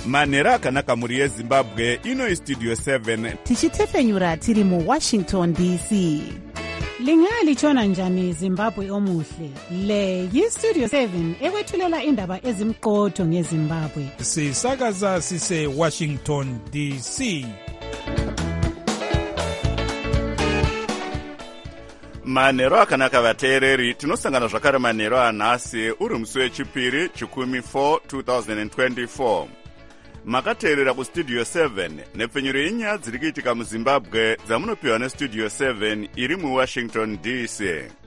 manhero akanaka mhuri yezimbabwe. Ino istudio 7 tichitefenyura tiri muwashington dc. Lingalitshona njani Zimbabwe omuhle? Le yistudio 7 ekwethulela indaba ezimqotho ngeZimbabwe. Sisakaza sise Washington DC. manhero akanaka vateereri. Tinosangana zvakare manhero anhasi uri musi wechipiri chikumi 4 2024. Makateerera kustudio 7 nepfenyuro yenyaya dziri kuitika muzimbabwe dzamunopiwa nestudio 7 iri muwashington dc.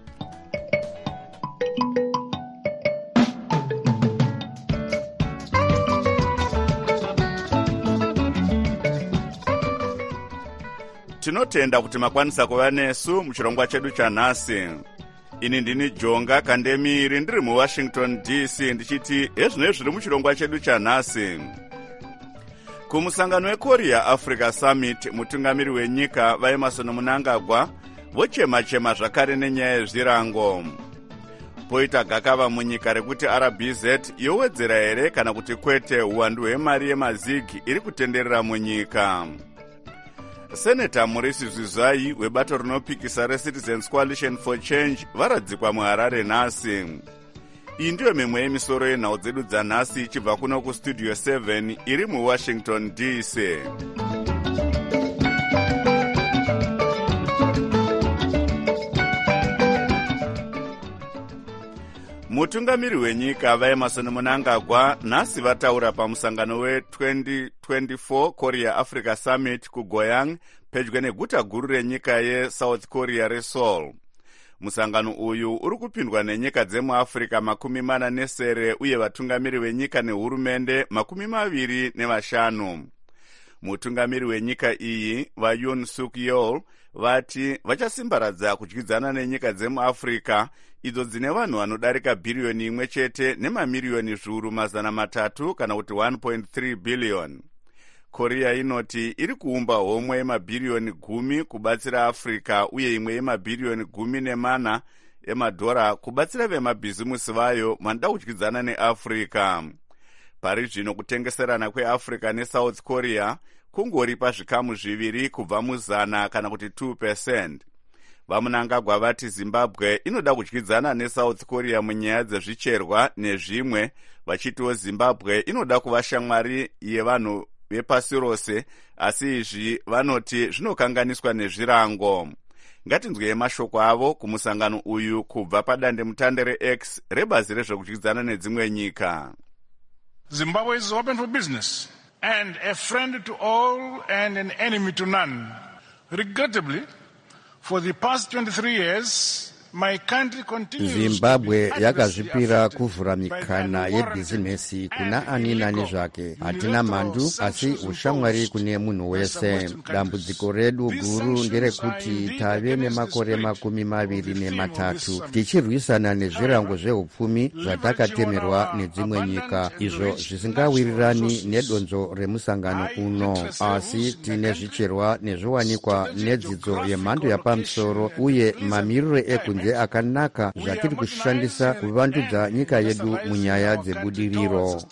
Tinotenda kuti makwanisa kuva nesu muchirongwa chedu chanhasi. Ini ndini Jonga Kandemiri ndiri muwashington dc ndichiti ezvinoi zviri muchirongwa chedu chanhasi. Kumusangano weKorea Africa Summit, mutungamiri wenyika vaEmmerson Mnangagwa vochema-chema zvakare nenyaya yezvirango. Poita gakava munyika rekuti RBZ yowedzera here kana kuti kwete uwandu hwemari yemazigi iri kutenderera munyika. Seneta Maurice Zvizai webato rinopikisa reCitizens Coalition for Change varadzikwa muHarare nhasi. Iyi ndiyo mimwe yemisoro yenhau dzedu dzanhasi ichibva kuno kustudio 7 iri muwashington dc. Mutungamiri wenyika vaEmmerson Mnangagwa nhasi vataura pamusangano we2024 Korea Africa Summit kuGoyang pedyo neguta guru renyika yeSouth Korea reSeoul. Musangano uyu uri kupindwa nenyika dzemuAfrica 40 uye vatungamiri venyika nehurumende 25. Mutungamiri wenyika iyi vaYoon Suk Yeol vati vachasimbaradza kudyidzana nenyika dzemuAfrica idzo dzine vanhu vanodarika bhiriyoni 1 chete nemamiliyoni zviuru 300 kana kuti 1.3 billion. Korea inoti iri kuumba homwe yemabhiriyoni 10 kubatsira Africa uye imwe yemabhiriyoni 14 emadhora kubatsira vemabhizimusi vayo vanoda kudyidzana neAfrica. Pari zvino kutengeserana kweAfrica neSouth Korea kungori pazvikamu zviviri kubva mu100 kana kuti 2%. Vamunangagwa vati Zimbabwe inoda kudyidzana neSouth Korea munyaya dzezvicherwa nezvimwe, vachitiwo Zimbabwe inoda kuva shamwari yevanhu vepasi rose, asi izvi vanoti zvinokanganiswa nezvirango. Ngatinzwei mashoko avo kumusangano uyu kubva padandemutande reX rebazi rezvekudyidzana nedzimwe nyika. Zimbabwe is open for business and a friend to all and an enemy to none. Regrettably, for the past 23 years, my country continues. Zimbabwe yakazvipira kuvhura mikana yebhizinesi kuna ani nani zvake. Hatina mhandu asi ushamwari kune munhu wese. Dambudziko redu guru nderekuti tave nemakore 23 tichirwisana nezvirango zveupfumi zvatakatemerwa nedzimwe nyika, izvo zvisingawirirani nedonzo remusangano uno. Asi tine zvicherwa nezviwanikwa nedzidzo yemhando yapamusoro uye mamiriro ekunze akanaka zvatiri kushandisa kuvandudza nyika yedu munyaya dzebudiriro.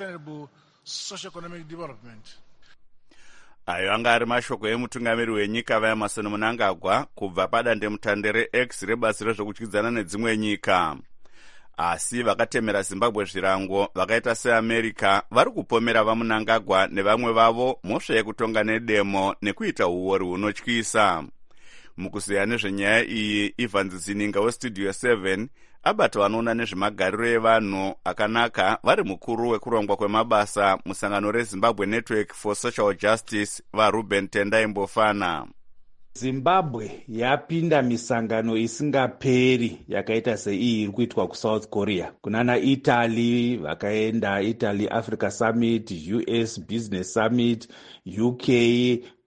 Ayo anga ari mashoko emutungamiri wenyika vaEmmerson Mnangagwa kubva padandemutande reX rebazi rezvekudyidzana nedzimwe nyika. Asi vakatemera Zimbabwe zvirango vakaita seAmerica vari kupomera vaMnangagwa nevamwe vavo mhosva yekutonga nedemo nekuita uori hunotyisa. Mukuziya nezvenyaya iyi, Ivan Zininga westudio 7 abata vanoona nezvemagariro evanhu akanaka vari mukuru wekurongwa kwemabasa musangano reZimbabwe Network for Social Justice vaRuben Tendai Mbofana. Zimbabwe yapinda misangano isingaperi yakaita seiyi iri kuitwa kuSouth Korea. Kunana Italy, vakaenda Italy Africa Summit, US Business Summit, UK,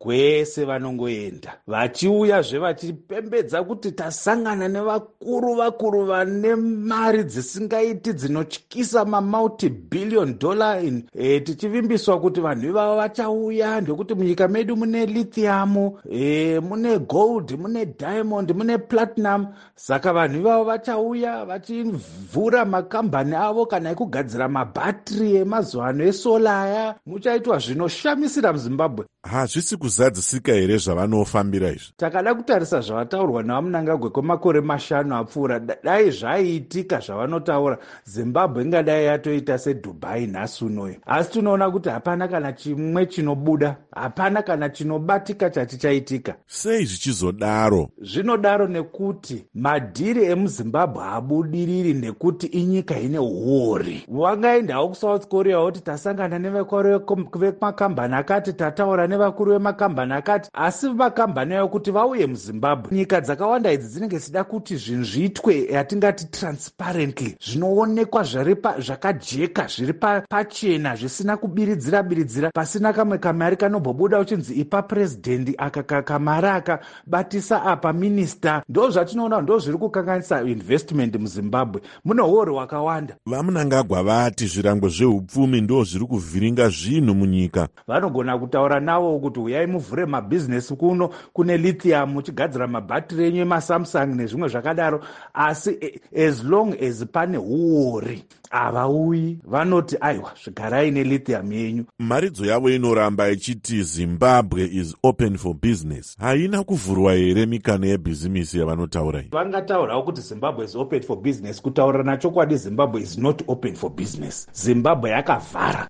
kwese vanongoenda vachiuyazve vachipembedza kuti tasangana nevakuru vane mari dzisingaiti dzinotyisa mamulti-billion dollar tichivimbiswa kuti vanhu ivavo vachauya ndekuti munyika medu mune lithium, mune gold, mune diamond, mune platinum. Saka vanhu ivavo vachauya vachivhura makambani avo kana ekugadzira mabhatiri emazuva ano esolaya. Muchaitwa zvinoshamisira muZimbabwe. Hazvisi kuzadzisika here zvavanofambira izvi? Takada kutarisa zvavataurwa navamunangagwe kwemakore 5 apfuura, dai zvaiitika zvavanotaura, Zimbabwe ingadai yatoita seDubai nhasi unoyo. Asi tunoona kuti hapana kana chimwe chinobuda, hapana kana chinobatika chatichaitika. Sei zvichizodaro? Zvinodaro nekuti madhiri emuZimbabwe habudiriri nekuti inyika ine huori. Wangaendawo kuSouth Korea woti tasangana nevemakambani akati, tataura nevakuru vemakambani akati, asi makambani ayo kuti vauye muZimbabwe. Nyika dzakawanda idzi dzinenge sida kuti zvinhu zviitwe yatingati transparently, zvinoonekwa zvakajeka, zviri pachena, zvisina kubiridzira, pasina kamwe kamari kanobhobuda uchinzi ipa president aka kamari akabatisa apa minista. Ndo zvatinoona ndo zviri kukanganisa investment muZimbabwe. Mune huori hwakawanda. Vamunangagwa vati zvirango zveupfumi ndo zviri kuvhiringa zvinhu munyika. Vanogona kutaura navo kuti uyai muvhure mabhizinesi kuno, kune lithium muchigadzira mabhatiri enyu emaSamsung nezvimwe zvakadaro, asi as long as pane huori havauyi. Vanoti aiwa zvigarai nelithium yenyu. Maridzo yavo inoramba ichiti Zimbabwe is open for business. Haina kuvhurwa here mikana yebhizimisi yavanotaura iyi? Vangataurawo kuti Zimbabwe is open for business. Kutaura nachokwadi, Zimbabwe is not open for business. Zimbabwe yakavhara.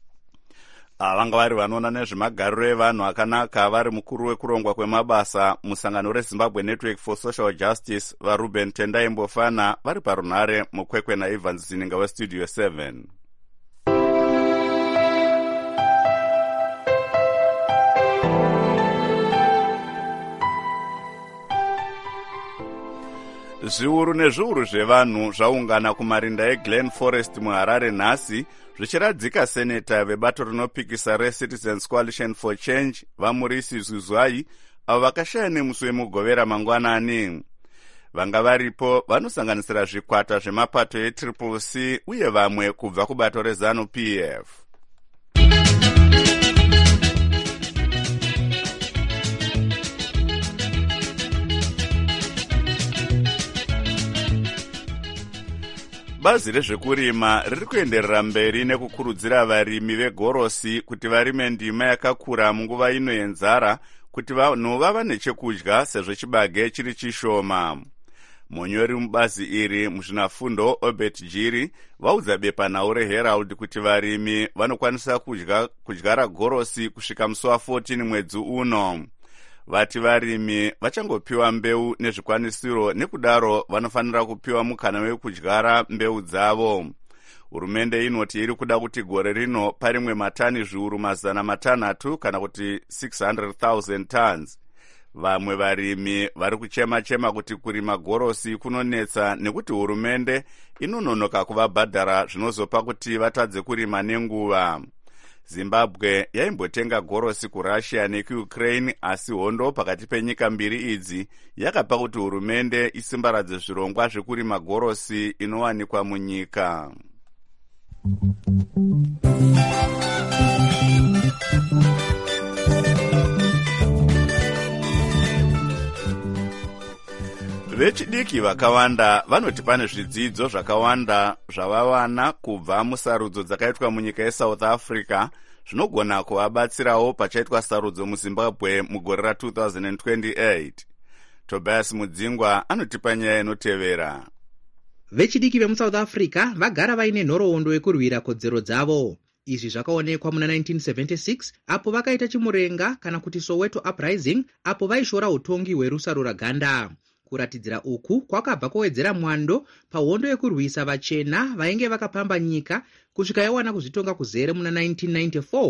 Vanga vari vanoona nezvemagariro evanhu akanaka vari mukuru wekurongwa kwemabasa musangano reZimbabwe Network for Social Justice, vaRuben Tendai Mbofana, vari parunhare mukwekwe naEvans Zininga weStudio 7. Zviuru nezviuru zvevanhu zvaungana kumarinda eGlen Forest muHarare nhasi zvichiradzika seneta vebato rinopikisa reCitizens Coalition for Change vaMurisi Zuzwai avo vakashaya nemusi wemugovera mangwanani. Vanga varipo vanosanganisira zvikwata zvemapato eCCC uye vamwe kubva kubato reZANU-PF. Bazi rezvekurima riri kuenderera mberi nekukurudzira varimi vegorosi kuti varime ndima yakakura munguva ino yenzara kuti vanhu vava nechekudya sezvo chibage chiri chishoma. Munyori mubazi iri muzvinafundo Obert Jiri vaudza bepanhau reHerald kuti varimi vanokwanisa kudyara gorosi kusvika musi wa14 mwedzi uno. Vati varimi vachangopiwa mbeu nezvikwanisiro, nekudaro vanofanira kupiwa mukana wekudyara mbeu dzavo. Hurumende inoti iri kuda kuti gore rino parimwe matani zviuru 500 kana kuti 600,000 tons. Vamwe varimi vari kuchema kuti kurima gorosi kunonetsa nekuti hurumende inononoka kuvabhadhara zvinozopa kuti vatadze kurima nenguva. Zimbabwe yaimbotenga gorosi kuRussia nekuUkraine, asi hondo pakati penyika mbiri idzi yakapa kuti hurumende isimbaradze zvirongwa zvekurima gorosi inowanikwa munyika. Vechidiki vakawanda vanoti pane zvidzidzo zvakawanda zvavawana kubva musarudzo dzakaitwa munyika yeSouth Africa zvinogona kuvabatsirawo pachaitwa sarudzo muZimbabwe mugore ra2028. Tobias Mudzingwa anotipa nyaya inotevera. Vechidiki vemuSouth Africa vagara vaine nhoroondo yekurwira kodzero dzavo. Izvi zvakaonekwa muna 1976 apo vakaita chimurenga kana kuti Soweto Uprising apo vaishora utongi hwerusaro raganda. Kuratidzira uku kwakabva kowedzera mwando pahondo yekurwisa vachena vainge vakapamba nyika kusvika yawana kuzvitonga kuzere muna 1994.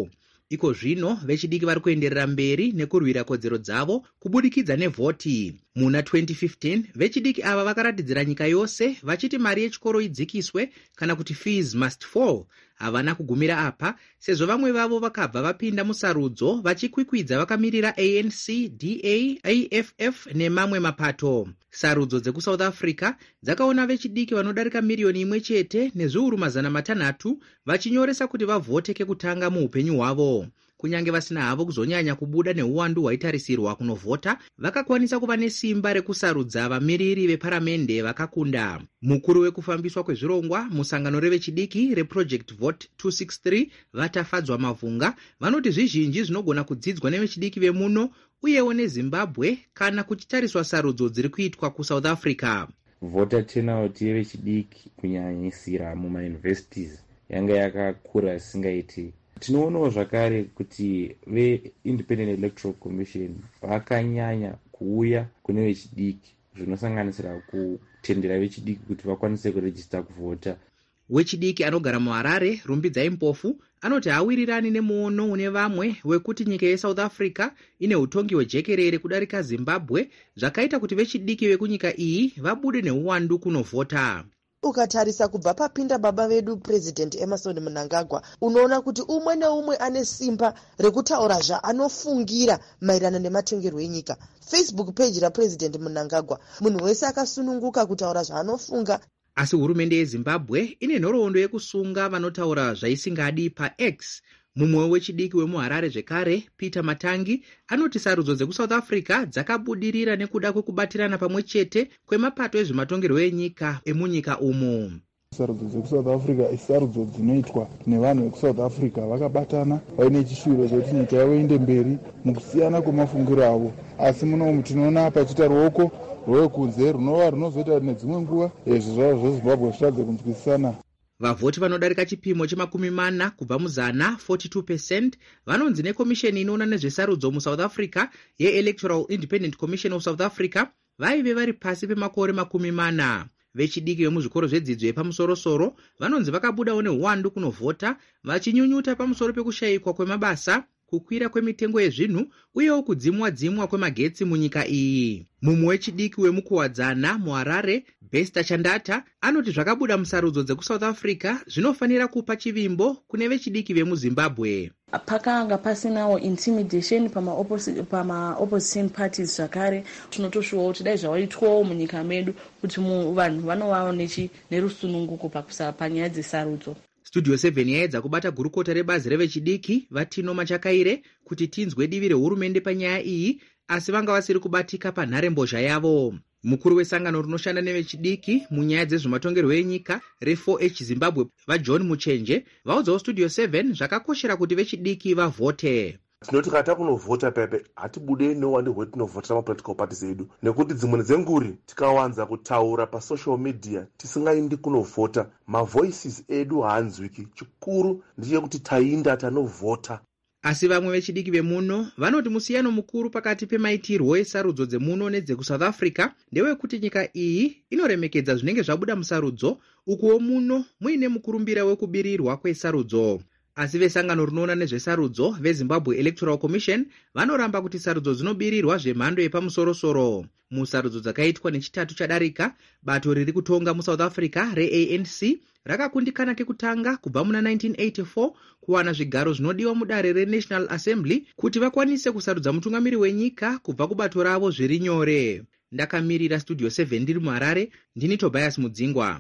iko zvino vechidiki vari kuenderera mberi nekurwira kodzero dzavo kubudikidza nevhoti. Muna 2015 vechidiki ava vakaratidzira nyika yose vachiti mari yechikoro idzikiswe kana kuti fees must fall. Havana kugumira apa sezvo vamwe vavo vakabva vapinda musarudzo vachikwikwidza vakamirira ANC, DA, AFF nemamwe mapato. Sarudzo dzekusouth Africa dzakaona vechidiki vanodarika miriyoni imwe chete nezviuru 600 vachinyoresa kuti vavhote kekutanga muupenyu hwavo. Kunyange vasina havo kuzonyanya kubuda neuwandu hwaitarisirwa kunovhota, vakakwanisa kuva nesimba rekusarudza vamiriri veparamende vakakunda. Mukuru wekufambiswa kwezvirongwa musangano revechidiki reProject Vote 263 vatafadzwa mavhunga vanoti zvizhinji zvinogona kudzidzwa nevechidiki vemuno uyewo neZimbabwe kana kuchitariswa sarudzo dziri kuitwa kuSouth Africa. Voter turnout yevechidiki kunyanyisira mumauniversities yanga yakakura singaiti. Tinoonawo zvakare kuti veIndependent Electoral Commission vakanyanya kuuya kune vechidiki zvinosanganisira kutendera vechidiki kuti vakwanise kurejista kuvhota. Wechidiki anogara muHarare, Rumbidzai Mpofu, anoti hawirirani nemuono une vamwe wekuti nyika yeSouth Africa ine utongi hwejekerere kudarika Zimbabwe zvakaita kuti vechidiki vekunyika iyi vabude neuwandu kunovhota. Ukatarisa kubva papinda baba vedu President Emmerson Mnangagwa, unoona kuti umwe neumwe ane simba rekutaura zvaanofungira maererano nematongerwo enyika. Facebook page raPresident Mnangagwa, munhu wese akasununguka kutaura zvaanofunga. Asi hurumende yeZimbabwe ine nhoroondo yekusunga vanotaura zvaisingadi paX. Mumwe wechidiki wemuHarare zvekare, Peter Matangi, anoti sarudzo dzekuSouth Africa dzakabudirira nekuda kwekubatirana pamwe chete kwemapato ezvematongerwo enyika emunyika umu. Sarudzo dzekuSouth Africa isarudzo dzinoitwa nevanhu vekuSouth Africa vakabatana vaine chishuwiro chekuti nyika yavo inde mberi mukusiyana kwemafungiro avo. Asi muno tinoona pachita ruoko rwekunze runova runozoita nedzimwe nguva zvizvarwa zveZimbabwe zvitadze kunzwisisana. Vavhoti vanodarika chipimo che40 kubva muzana 42% vanonzi nekomisheni inoona nezvesarudzo muSouth Africa yeElectoral Independent Commission of South Africa vaive vari pasi pemakore 40. Vechidiki vemuzvikoro zvedzidzo yepamusoro-soro vanonzi vakabudawo neuwandu kunovhota vachinyunyuta pamusoro pekushayikwa kwemabasa, kukwira kwemitengo yezvinhu uyewo kudzimwa kwemagetsi munyika iyi. Mumwe wechidiki wemukuwadzana muHarare, Besta Chandata, anoti zvakabuda musarudzo dzekuSouth Africa zvinofanira kupa chivimbo kune vechidiki vemuZimbabwe. Pakanga pasinawo intimidation pama-opposition parties zvakare. Tinotoshuwa kuti dai zvawaitwawo munyika medu kuti vanhu vanovawo nerusununguko panyaya dzesarudzo. Studio 7 yaedza kubata gurukota rebazi revechidiki Vatino Machakaire kuti tinzwe divi rehurumende panyaya iyi, asi vanga vasiri kubatika panharembozha yavo. Mukuru wesangano rinoshanda nevechidiki munyaya dzezvematongerwo enyika re4H Zimbabwe vaJohn Muchenje vaudzawo Studio 7 zvakakoshera kuti vechidiki vavhote. Tinoti kana kunovhota pepe hatibudei neuwandu hwetinovhotera mapolitical parties edu, nekuti dzimwe dzenguri tikawanza kutaura pasocial media tisingaindi kunovhota mavoices edu haanzwiki. Chikuru ndechekuti tainda tanovhota. Asi vamwe vechidiki vemuno vanoti musiyano mukuru pakati pemaitirwo esarudzo dzemuno nedzekuSouth Africa ndewekuti nyika iyi inoremekedza zvinenge zvabuda musarudzo, ukuwo muno muine mukurumbira wekubirirwa kwesarudzo. Asi vesangano rinoona nezvesarudzo veZimbabwe Electoral Commission vanoramba kuti sarudzo dzinobirirwa zvemhando yepamusoro-soro. Musarudzo dzakaitwa nechitatu chadarika, bato riri kutonga muSouth Africa reANC rakakundikana kekutanga kubva muna 1984 kuwana zvigaro zvinodiwa mudare reNational Assembly kuti vakwanise kusarudza mutungamiri wenyika kubva kubato ravo zviri nyore. Ndakamirira Studio 7 ndiri muHarare, ndini Tobias Mudzingwa.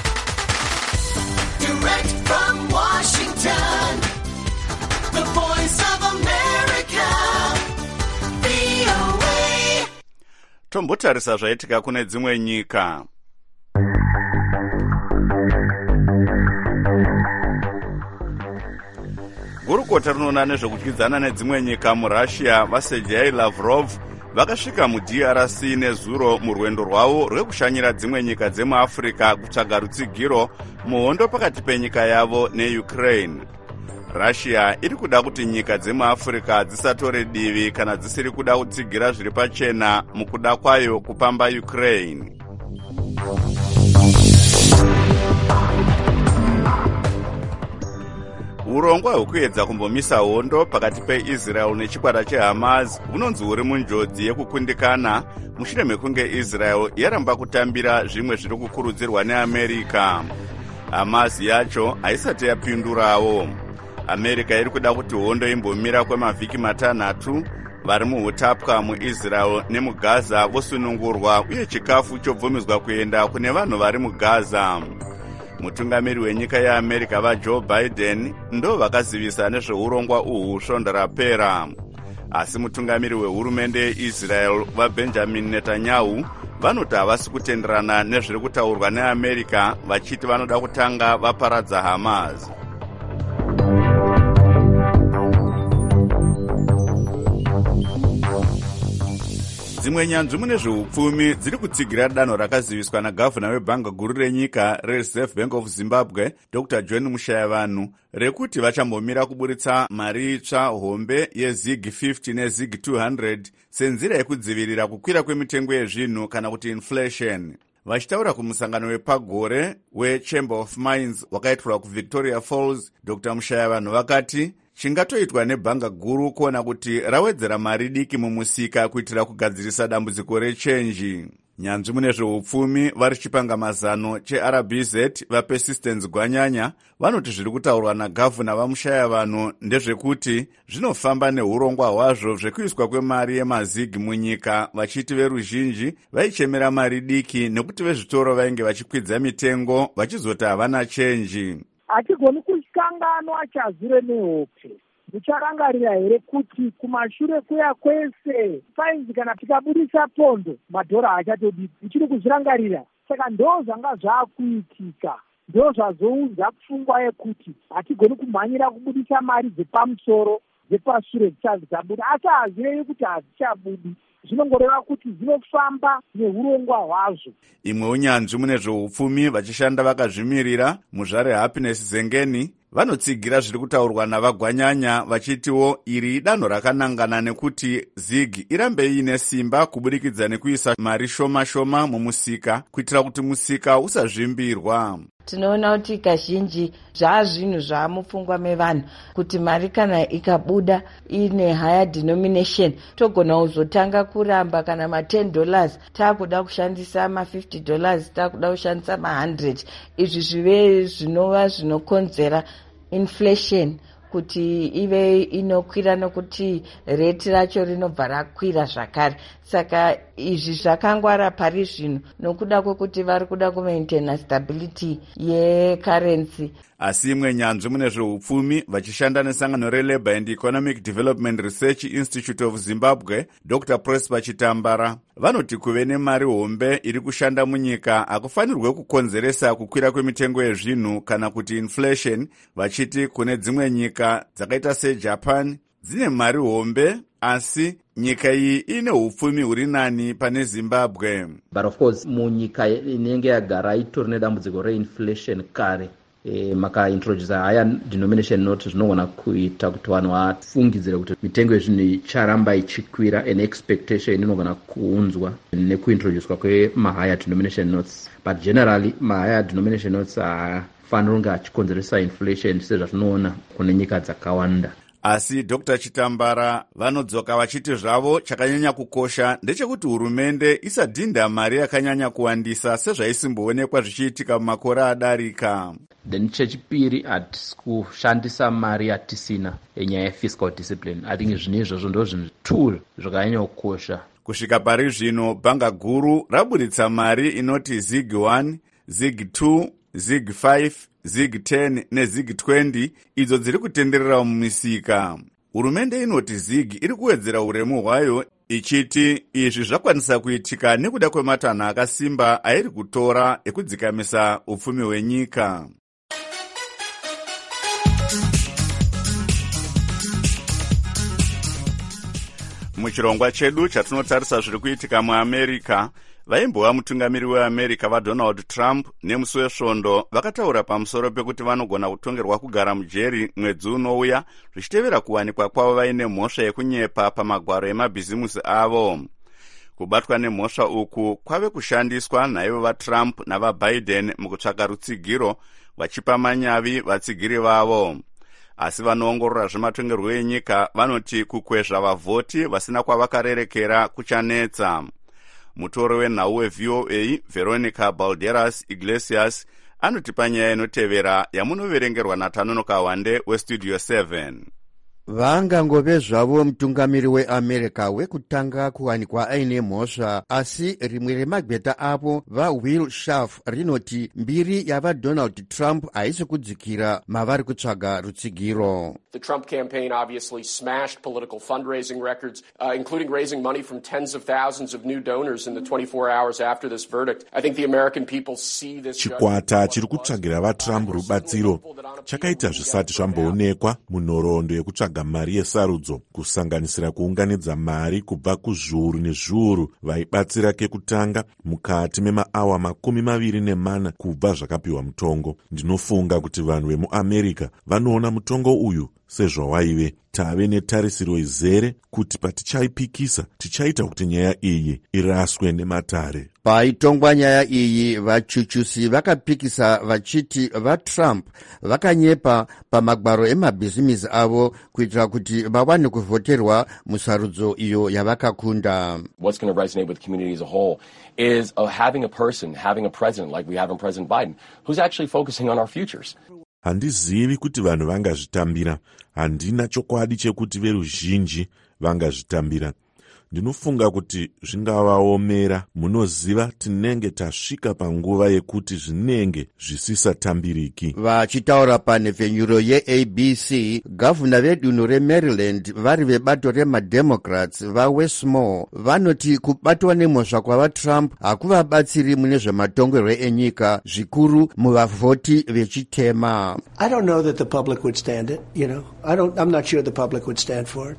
Direct from Washington, the voice of America, VOA. Tombotarisa zvaitika kune dzimwe nyika. Gurukota rinoona nezvekudyidzana nedzimwe nyika muRussia vaSergei Lavrov vakasvika muDRC nezuro murwendo rwavo rwekushanyira dzimwe nyika dzemuAfrica kutsvaga rutsigiro muhondo pakati penyika yavo neUkraine. Russia iri kuda kuti nyika dzemuAfrica dzisatore divi kana dzisiri kuda kutsigira zviri pachena mukuda kwayo kupamba Ukraine. urongwa hwekuedza kumbomisa hondo pakati peisrael nechikwata chehamas hunonzi huri munjodzi yekukundikana mushure mekunge israel yaramba kutambira zvimwe zviri kukurudzirwa neamerica. Hamas yacho haisati yapindurawo. America iri kuda kuti hondo imbomira kwemavhiki matanhatu, vari muutapwa muisrael nemugaza vosunungurwa uye chikafu chobvumidzwa kuenda kune vanhu vari mugaza. Mutungamiri wenyika yeAmerica vaJoe Biden ndo vakazivisa nezveurongwa uhu svondo rapera. Asi mutungamiri wehurumende yeIsrael vaBenjamin Netanyahu vanoti havasi kutenderana nezviri kutaurwa neAmerica, vachiti vanoda kutanga vaparadza Hamas. Dzimwe nyanzvi mune zveupfumi dziri kutsigira danho rakaziviswa nagavhuna webhanga guru renyika reReserve Bank of Zimbabwe Dr. John Mushayavanhu rekuti vachambomira kuburitsa mari itsva hombe yeZig 50 neZig 200 senzira yekudzivirira kukwira kwemitengo yezvinhu kana kuti inflation. Vachitaura kumusangano wepagore weChamber of Mines wakaitwa kuVictoria Falls, Dr. Mushayavanhu vakati chingatoitwa nebhanga guru kuona kuti rawedzera mari diki mumusika kuitira kugadzirisa dambudziko rechenji. Nyanzvi mune zveupfumi vari chipanga mazano cheRBZ vaPersistence Gwanyanya vanoti zviri kutaurwa nagavhuna vaMushayavanhu ndezvekuti zvinofamba neurongwa hwazvo zvekuiswa kwemari yemazigi munyika, vachiti veruzhinji vaichemera mari diki nekuti vezvitoro vainge vachikwidza mitengo vachizoti havana chenji. Hatigoni kukanganwa chazure nehope. Mucharangarira here kuti kumashure kuya kwese fainzi kana tikabudisa pondo madhora haachatodi, tichiri kuzvirangarira. Saka ndo zvanga zvaakuitika, ndo zvazounza pfungwa yekuti hatigoni kumhanyira kubudisa mari dzepamusoro dzepashure dzichabuda, asi hazirei kuti hadzichabudi, zvinongoreva kuti zinofamba neurongwa hwazvo. Imwe unyanzvi mune zveupfumi vachishanda vakazvimirira muzvare Happiness Zengeni vanotsigira zviri kutaurwa navaGwanyanya vachitiwo iri danho rakanangana nekuti Zig irambe iine simba kuburikidza nekuisa mari shoma shoma mumusika kuitira kuti musika usazvimbirwa. Tinoona kuti kazhinji zvinhu zvamupfungwa mevanhu kuti mari kana ikabuda ine higher denomination togona kuzotanga kuramba kana $10 taakuda kushandisa $50 taakuda kushandisa $100. Izvi zvive zvinova zvinokonzera inflation kuti ive inokwira nokuti rate racho rinobva rakwira zvakare. Saka izvi zvakangwara pari zvino nokuda kwekuti vari kuda kumaintaina stability yecurrency. Asi imwe nyanzvi mune zveupfumi vachishanda nesangano reLabour and Economic Development Research Institute of Zimbabwe Dr. Prosper Chitambara vanoti kuve nemari hombe iri kushanda munyika hakufanirwe kukonzeresa kukwira kwemitengo yezvinhu kana kuti inflation, vachiti kune dzimwe nyika dzakaita seJapan dzine mari hombe asi nyika iyi ine upfumi huri nani pane Zimbabwe. But of course munyika inenge yagara itori nedambudziko reinflation kare makaintroduce higher denomination note zvinogona kuita kuti vanhu vafungidzire kuti mitengo yezvinhu icharamba ichikwira, an expectation inogona kuunzwa nekuintroducwa kwemahigher denomination notes. But generally mahigher denomination notes hafaniri kunge achikonzeresa inflation sezvatinoona kune nyika dzakawanda. Asi Dr. Chitambara vanodzoka vachiti zvavo chakanyanya kukosha ndechekuti hurumende isadhinda mari yakanyanya kuwandisa sezvaisimboonekwa zvichiitika mumakore adarika. Then chechipiri hatisi kushandisa mari yatisina enyaya yefiscal discipline. I think zvinhu izvozvo ndo zvinhu tool zvakanyanya kukosha. Kusvika pari zvino bhanga guru raburitsa mari inoti Zig 1, Zig 2, Zig 5, Zig 10 neZig 20 idzo dziri kutenderera mumisika. Hurumende inoti Zig iri kuwedzera uremu hwayo ichiti izvi zvakwanisa kuitika nekuda kwematanho akasimba airi kutora ekudzikamisa upfumi hwenyika. Muchirongwa chedu chatinotarisa zviri kuitika muAmerica, vaimbova mutungamiri weAmerica vaDonald Trump nemusi wesvondo vakataura pamusoro pekuti vanogona kutongerwa kugara mujeri mwedzi unouya zvichitevera kuwanikwa kwavo vaine mhosva yekunyepa pamagwaro emabhizimusi avo. Kubatwa nemhosva uku kwave kushandiswa naivo vaTrump navaBiden mukutsvaka rutsigiro vachipa manyavi vatsigiri vavo. asi vanoongorora zvematongerwo enyika vanoti kukwezva vavhoti vasina kwavakarerekera kuchanetsa. Mutoro wenhau weVOA Veronica Balderas Iglesias anoti panyaya inotevera yamunoverengerwa naTanonoka Wande weStudio 7. vangangove zvavo mutungamiri weamerica wekutanga kuwanikwa aine mhosva, asi rimwe remagweta avo vaWill Schaaf rinoti mbiri yavaDonald Trump haisi kudzikira mavari kutsvaga rutsigiro. The Trump campaign obviously smashed political fundraising records, including raising money from tens of thousands of new donors in the 24 hours after this verdict. I think the American people see this. Chikwata chiri kutsvagira vaTrump rubatsiro chakaita zvisati zvamboonekwa munhoroondo yekutsvaga mari yesarudzo, kusanganisira kuunganidza mari kubva kuzviuru nezviuru vaibatsira kekutanga mukati memaawa 24 kubva zvakapiwa mutongo. Ndinofunga kuti vanhu vemuAmerica vanoona mutongo uyu sezvawaive. Tave netarisiro izere kuti patichaipikisa tichaita kuti nyaya iyi iraswe nematare. Paitongwa nyaya iyi, vachuchusi vakapikisa vachiti vaTrump vakanyepa pamagwaro emabhizimisi avo kuitira kuti vawane kuvhoterwa musarudzo iyo yavakakunda. What's going to resonate with the community as a whole is having a president like we have in President Biden, who's actually focusing on our futures. Handizivi kuti vanhu vangazvitambira. Handina chokwadi chekuti veruzhinji vangazvitambira. Ndinofunga kuti zvingavaomera. Munoziva tinenge tasvika panguva yekuti zvinenge zvisisatambiriki. Vachitaura panhepfenyuro yeABC, gavhuna vedunhu reMaryland vari vebato remademocrats vaWestmore vanoti kubatwa nemhosva kwavaTrump hakuvabatsiri mune zvematongerwo enyika, zvikuru muvavhoti vechitema. I don't know that the public would stand it, I'm not sure the public would stand for it.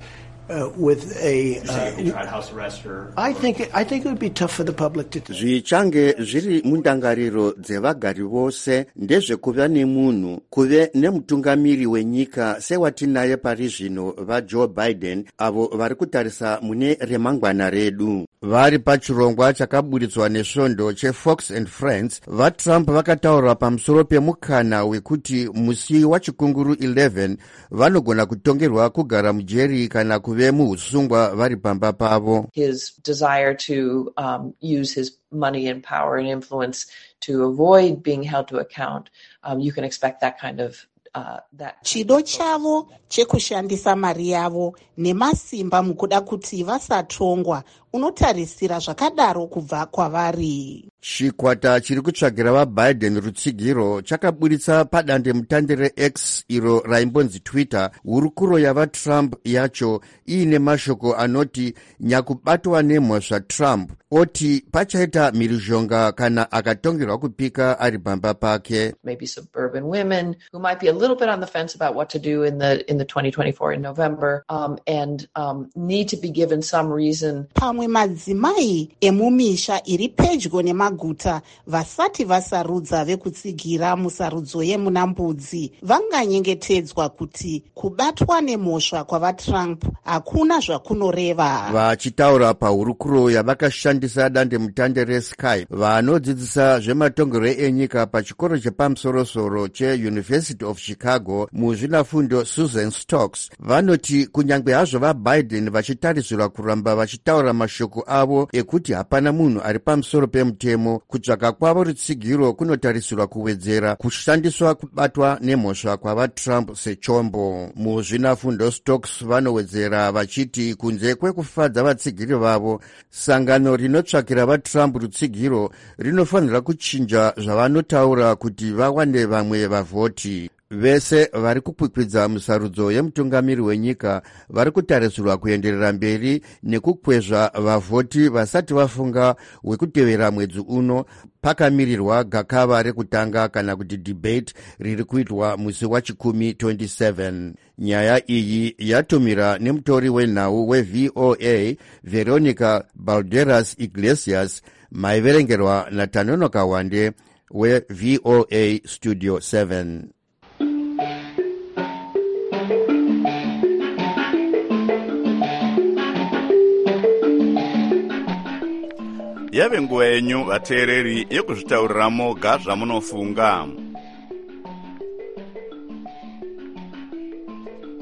With a house arrest or I think it would be tough for the public to zvichange zviri mundangariro dzevagari vose ndezvekuva nemunhu kuve nemutungamiri wenyika sewatinaye pari zvino vaJoe Biden avo vari kutarisa mune remangwana redu. Vari pachirongwa chakaburitswa nesvondo cheFox and Friends, vaTrump vakataura pamusoro pemukana wekuti musi wachikunguru 11 vanogona kutongerwa kugara mujeri kana kuve muusungwa vari pamba pavo. His desire to use his money and power and influence to avoid being held to account, you can expect that kind of chido chavo chekushandisa mari yavo nemasimba mukuda kuti vasatongwa unotarisira zvakadaro kubva kwavari. Chikwata chiri kutsvagira vaBiden rutsigiro chakaburitsa padande mutande reX iro raimbonzi Twitter hurukuro yavaTrump yacho iine mashoko anoti nyakubatwa nemhosva Trump, oti pachaita mhirizhonga kana akatongerwa kupika ari pamba pake. Maybe suburban women who might be a little bit on the fence about what to do in the 2024 in November and need to be given some reason. Pamwe madzimai emumisha iri pedyo nemaguta vasati vasarudza vekutsigira musarudzo yemunambudzi vanganyengetedzwa kuti kubatwa nemhosva kwavaTrump hakuna zvakunoreva. Vachitaura pahurukuro yavakashandisa dande mutande reSkype, vanodzidzisa zvematongerwo enyika pachikoro chepamusorosoro cheUniversity of Chicago muzvinafundo Susan Stokes vanoti kunyangwe hazvo vaBiden vachitarisirwa kuramba vachitaura mashoko avo ekuti hapana munhu ari pamusoro pemutemo, kutsvaga kwavo rutsigiro kunotarisirwa kuwedzera kushandiswa kubatwa nemhosva kwavaTrump sechombo. Muzvinafundo Stokes vanowedzera vachiti kunze kwekufadza vatsigiri vavo, sangano rinotsvakira vaTrump rutsigiro rinofanira kuchinja zvavanotaura kuti vawane vamwe vavhoti. Vese vari kukwikwidza musarudzo yemutungamiri wenyika vari kutarisirwa kuenderera mberi nekukwezva vavhoti vasati vafunga wekutevera mwedzi uno, pakamirirwa gakava rekutanga kana kuti debate riri kuitwa musi wachikumi 27. Nyaya iyi yatumira nemutori wenhau weVOA Veronica Balderas Iglesias, maiverengerwa naTanonoka Wande weVOA Studio 7. Yave nguva yenyu vateereri yekuzvitaurira moga zvamunofunga.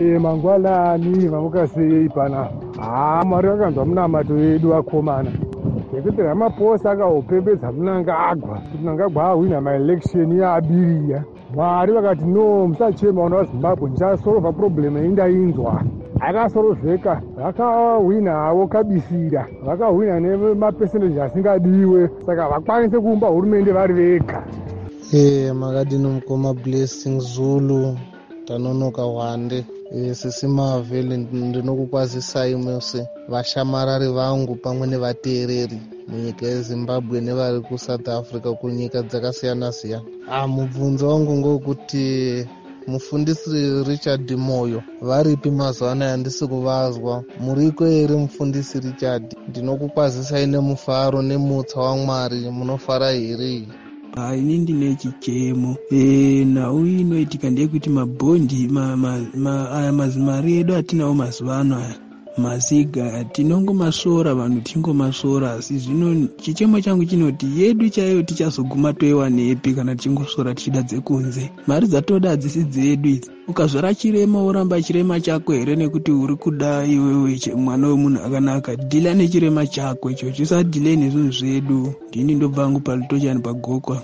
mangwanani mamuka sei pana Mwari vakanzwa munamato wedu akomana nekuti Ramaphosa akaupembedza Mnangagwa kuti Mnangagwa ahwina maelection yaabiriya. Mwari vakati no, musachema vana vaZimbabwe, ndichasorova problem eindainzwa. Akasorovheka, vakahwina havo kabisira, vakahwina nemapesendeji asingadiwe, saka vakwanise kuumba hurumende vari vega. Makadino mukoma Blessing Zulu tanonoka Hwande. Sisi Mavhele ndinokukwazisai mose vashamarari vangu pamwe nevateereri munyika yeZimbabwe nevari kuSouth Africa kunyika dzakasiyana siyana. Mubvunzo wangu ngokuti mufundisi Richard Moyo varipi mazuva anaya ndisi kuvazwa. Muriko here mufundisi Richard? Ndinokukwazisai nemufaro nemutsa waMwari, munofara here? Ini ndine chichemo nhau inoitika ndeyekuti mabhondi aya mazimari edu atinawo mazuva ano aya maziga tinongomasora vanhu tingomasora. Asi zvino chichemo changu chinoti yedu chaiyo tichazoguma toiwa nepi kana tichingosora tichida dzekunze. Mari dzatoda hadzisi dzedu idzi. Ukazvara chirema woramba chirema chako here nekuti uri kuda iwewe mwana wemunhu akanaka. Dhila nechirema chako icho, chisadhile nezvinhu zvedu. Ndini ndobva hangu paLutochani paGokwa.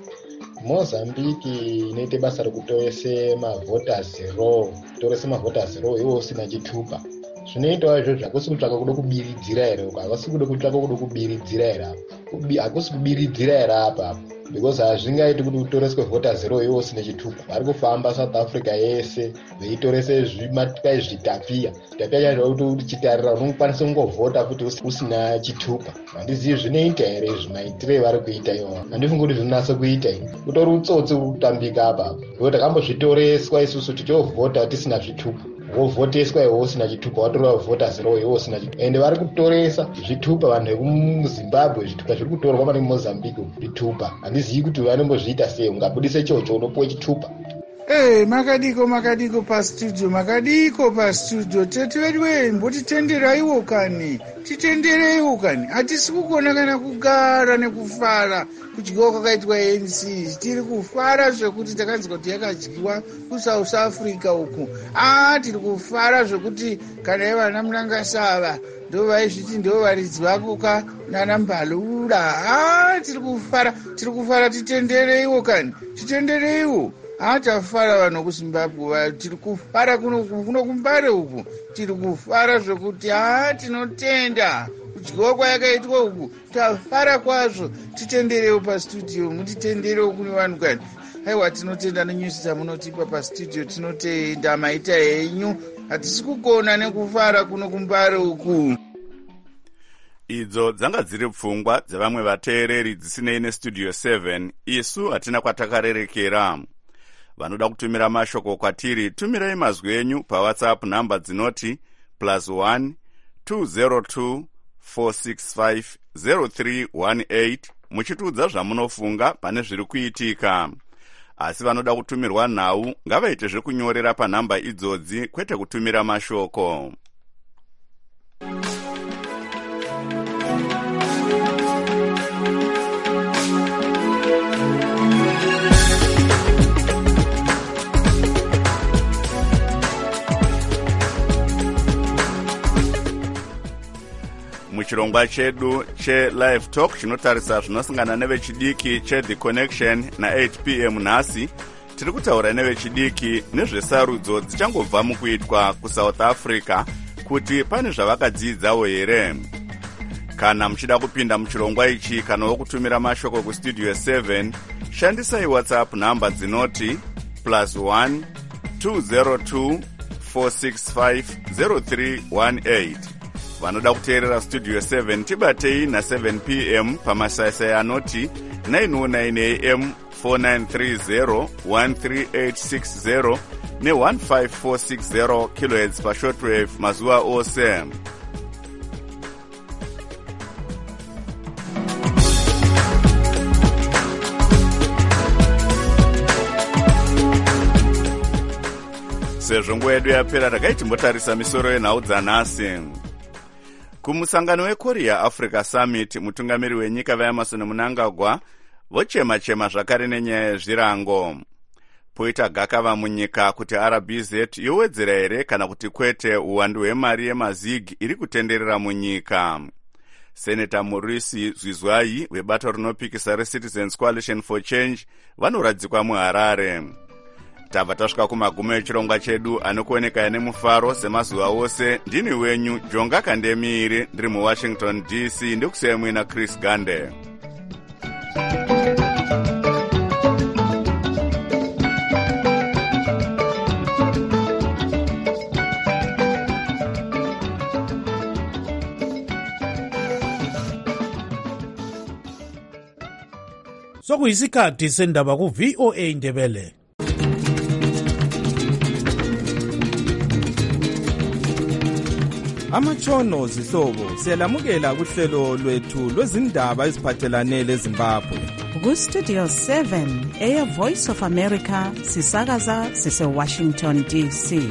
Mozambique inoite basa rekutorese mavoters roll, kutorese mavoters roll iwo usina chitupa. Zvinoitawo izvozvo hakusi kutsvaka kuda kubiridzira here uko, hakusi kuda kutsvaka kuda kubiridzira here apa, hakusi kubiridzira here apa, because hazvingaiti kuti kutoreswe voters roll iwo usina chitupa. Vari kufamba South Africa yese veitorese zvimatikai zvitapiya chacho kuti chitarira unokwanisa kungovhota kuti usina chitupa. Handizivi zvinoita here zvimaitire vari kuita ivo, handifungi kuti zvinonasa kuita ini. Kutori utsotsi kutambika apa, ngekuti takambozvitoreswa isusu tichovhota tisina zvitupa. Wovhoteswa iwo usina chitupa, watorwa voters roll iwo usina chitupa. Ende vari kutoresa zvitupa vanhu vekuZimbabwe, zvitupa zviri kutorwa pane Mozambique zvitupa. Handizivi kuti vanombozviita sei, ungabudise chocho unopuwe chitupa. Makadiko pastudio tete vedu mbotitenderaiwo kani, titendereiwo kani. Hatisi kugona kana kugara nekufara kudyiwa kwakaitwa ANC. Tiri kufara zvekuti takanzwa kuti yakadyiwa kuSouth Africa uku. Tiri kufara zvekuti kana ivana Mnangasava ndo vaizviti ndo varidzi vakoka nana Mbalula. Tiri kufara, titendereiwo kani, titendereiwo. Tafara vanhu kuZimbabwe, tiri kufara kuno kuMbare uku. Tiri kufara zvekuti tinotenda kudyiwa kwayakaitwa uku, tafara kwazvo. Titenderewo pastudio, mutitenderewo kune vanhu kani. Haiwa, tinotenda nenyusi dzamunotipa pastudio, tinotenda maita henyu. Hatisi kugona nekufara kuno kuMbare uku. Idzo dzanga dziri pfungwa dzevamwe vateereri dzisinei nestudio 7. Isu hatina kwatakarerekera. Vanoda kutumira mashoko kwatiri, tumirai mazwi enyu paWhatsApp namba dzinoti +1 202 465 0318 muchitiudza zvamunofunga pane zviri kuitika. Asi vanoda kutumirwa nhau ngavaite zvekunyorera panhamba idzodzi, kwete kutumira mashoko. Muchirongwa chedu che-Live Talk chinotarisa zvinosangana nevechidiki che-The Connection na8 p.m. nhasi, tiri kutaura nevechidiki nezvesarudzo dzichangobva mukuitwa kuSouth Africa kuti pane zvavakadzidzawo here. Kana muchida kupinda muchirongwa ichi kanawo kutumira mashoko kustudio 7, shandisai WhatsApp namba dzinoti +1 202 465 0318. Vanoda kuteerera studio 7 tibatei na7 p.m. pamasaisai anoti 909 am 4930 13860 ne15460 kHz pashortwave mazuva ose. Sezvo nguva yedu yapera, takaiti mbotarisa misoro yenhau dzanhasi. Kumusangano weKorea Africa Summit, mutungamiri wenyika vaEmmerson Mnangagwa vochema-chema zvakare nenyaya yezvirango. poita gakava munyika kuti rbz yowedzera here kana kuti kwete uwandu hwemari yemazig iri kutenderera munyika. Seneta Maurice Zwizwai webato rinopikisa reCitizens Coalition for Change vanoradzikwa muHarare. Tabva tasvika kumagumo echirongwa chedu anokuoneka nemufaro semazuva ose. Ndini wenyu Jonga Kandemiri ndiri muWashington DC ndikusiyai muina Chris Gande. Sokuyisikhathi sendaba ku VOA Indebele. Amatshono zihlobo siyalamukela kuhlelo lwethu lwezindaba eziphathelane leZimbabwe. Ku Studio 7 Air Voice of America sisakaza sise Washington DC.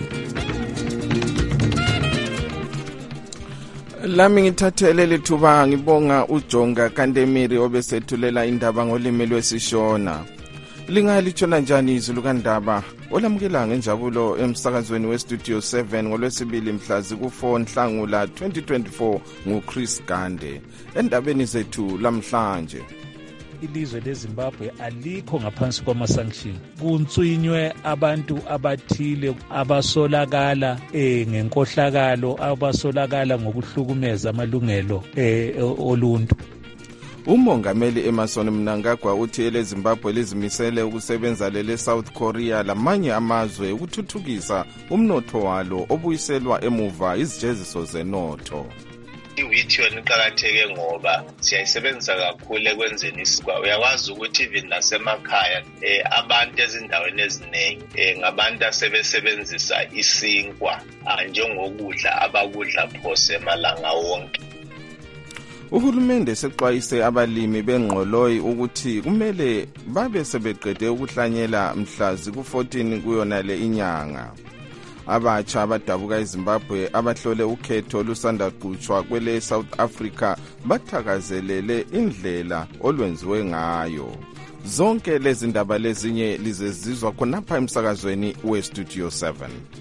Lami ngithathele lithuba ngibonga uJonga Kandemiri obesethulela indaba ngolimi lwesishona. Lingalithona njani izulu kandaba? Olamukela ngenjabulo emsakazweni weStudio 7 ngolwesibili mhla ziku4 Nhlangula 2024 nguChris Gande. Endabeni zethu lamhlanje. Ilizwe leZimbabwe alikho ngaphansi kwama-sanction. Kuntswinywe abantu abathile abasolakala ngenkohlakalo, abasolakala ngokuhlukumeza amalungelo oluntu. Umongameli Emmerson Mnangagwa uthi eleZimbabwe lizimisele ukusebenza leSouth Korea lamanye amazwe ukuthuthukisa umnotho walo obuyiselwa emuva izijeziso zenotho. iwheat yona iqakatheke ngoba siyayisebenzisa kakhulu ekwenzeni isikwa. Uyakwazi ukuthi even nasemakhaya abantu ezindaweni eziningi ngabantu asebesebenzisa isinkwa njengokudla abakudla phose malanga wonke. Uhulumende sexwayise abalimi bengqoloyi ukuthi kumele babe sebeqede ukuhlanyela mhla ziku14 kuyona le inyanga. Abatsha abadabuka eZimbabwe abahlole ukhetho lusanda kuqhutshwa kwele South Africa bathakazelele indlela olwenziwe ngayo. Zonke lezi ndaba lezinye lizezizwa khonapha emsakazweni weStudio 7.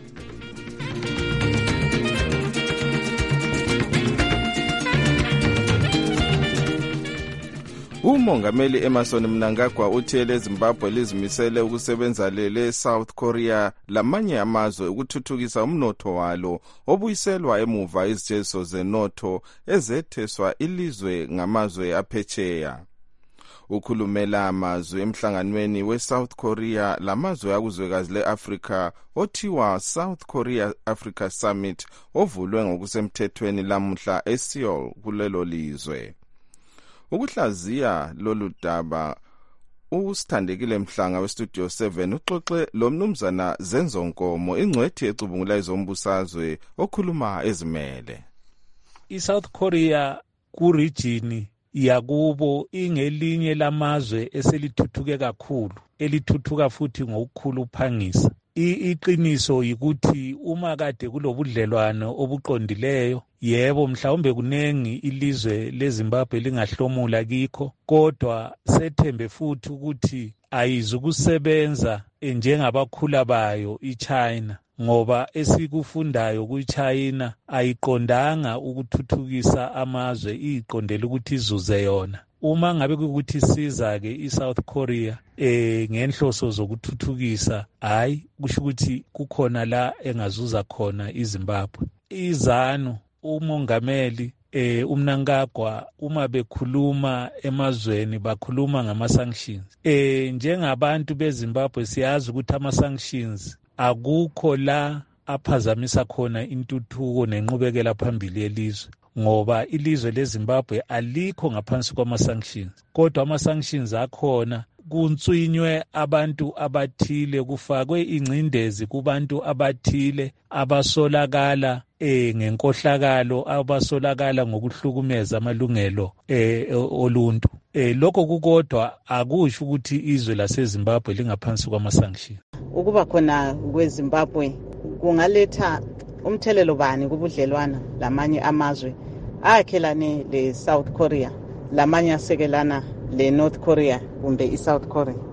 Umongameli Emmerson Mnangagwa uthi eleZimbabwe lizimisele ukusebenza leSouth Korea lamanye amazwe ukuthuthukisa umnotho walo obuyiselwa emuva izijeziso zenotho ezetheswa ilizwe ngamazwe aphetsheya. Ukhulumela amazwe emhlanganweni weSouth Korea lamazwe akuzwekazi leAfrika othiwa South Korea Africa Summit ovulwe ngokusemthethweni lamuhla eSeoul kulelo lizwe. Ukuhlaziya lolu daba usithandekile Mhlanga weStudio 7 uxoxe lo mnumzana Zenzonkomo ingcwethi ecubungula izombusazwe okhuluma ezimele. iSouth Korea ku-region yakubo ingelinye lamazwe eselithuthuke kakhulu, elithuthuka futhi ngokukhulu uphangisa. Iqiniso yikuthi uma kade kulobudlelwano obuqondileyo, yebo mhlawumbe kunengi ilizwe leZimbabwe lingahlomula kikho, kodwa sethembe futhi ukuthi ayizukusebenza njengabakhula bayo iChina, ngoba esikufundayo kuChina ayiqondanga ukuthuthukisa amazwe, iqondele ukuthi izuze yona. Uma ngabe ukuthi siza-ke iSouth Korea ngenhloso zokuthuthukisa, hayi kusho ukuthi kukhona la engazuza khona iZimbabwe. IZANU umongameli uMnangagwa uma bekhuluma emazweni bakhuluma ngama-sanctions. Njengabantu beZimbabwe siyazi ukuthi ama-sanctions akukho la aphazamisa khona intuthuko nenqubekela phambili yelizwe, ngoba ilizwe leZimbabwe alikho ngaphansi kwama-sanctions, kodwa ama-sanctions akhona kuntswinywe abantu abathile, kufakwe ingcindezi kubantu abathile abasolakala ngenkohlakalo, abasolakala ngokuhlukumeza amalungelo oluntu. Lokho kukodwa akusho ukuthi izwe laseZimbabwe lingaphansi kwama-sanctions. Ukuba khona kweZimbabwe kungaletha umthelelo bani kubudlelwana lamanye amazwe akhelane leSouth Korea lamanye asekelana leNorth Korea kumbe iSouth Korea?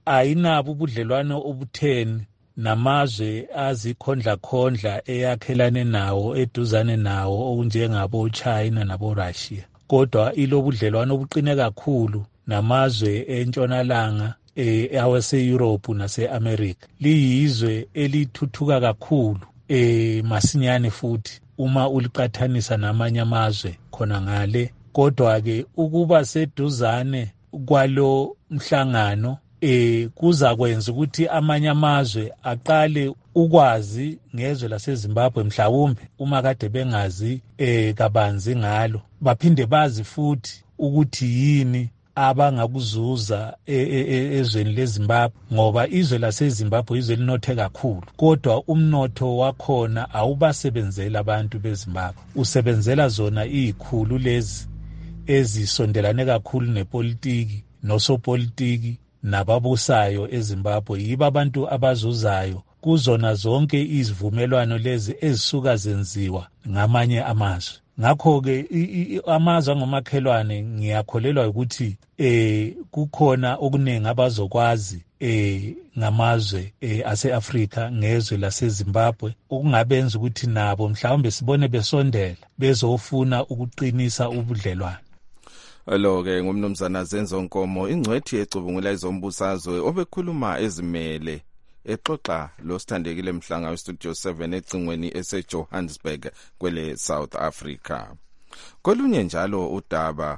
ayinabo ubudlelwano obutheni namazwe azikhondla eyakhelane nawo eduzane nawo okunjengabo China nabo Russia, kodwa ilobudlelwano obuqine kakhulu namazwe entshonalanga awase-Europe nase-America. Liyizwe elithuthuka kakhulu masinyane futhi uma uliqathanisa namanye amazwe khona ngale, kodwa-ke ukuba seduzane kwalo mhlangano kuza kwenza ukuthi amanye amazwe aqale ukwazi ngezwe laseZimbabwe mhlawumbe uma kade bengazi kabanzi ngalo, baphinde bazi futhi ukuthi yini abangakuzuza ezweni leZimbabwe, ngoba izwe laseZimbabwe izwe linothe kakhulu, kodwa umnotho wakhona awubasebenzeli abantu beZimbabwe, usebenzela zona izikhulu lezi ezisondelane kakhulu nepolitiki nosopolitiki nababusayo eZimbabwe. Yibo abantu abazuzayo kuzona zonke izivumelwano lezi ezisuka zenziwa ngamanye amazwe. Ngakho-ke amazwe angomakhelwane ngiyakholelwa ukuthi kukhona okuningi abazokwazi ngamazwe ase-Afrika ngezwe laseZimbabwe okungabenza ukuthi nabo mhlawumbe sibone besondela bezofuna ukuqinisa ubudlelwano. Lo-ke ngumnumzana Zenzo Nkomo, ingcwethi ecubungula izombusazwe obekhuluma ezimele exoxa lo sithandekile Mhlanga westudio 7 ecingweni eseJohannesburg kwele South Africa. Kolunye njalo udaba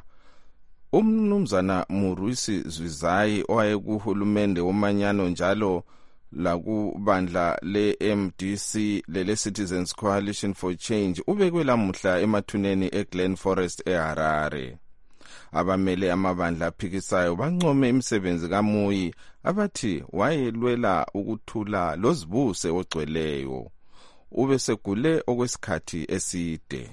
umnumzana Murwisi Zwizayi owayekuhulumende womanyano njalo lakubandla le-MDC lele Citizens Coalition for Change ubekwe lamuhla emathuneni eGlen Forest eHarare. Abamele amabandla aphikisayo bancome imisebenzi kaMuyi abathi wayelwela ukuthula lozibuse ogcweleyo, ube segule okwesikhathi eside.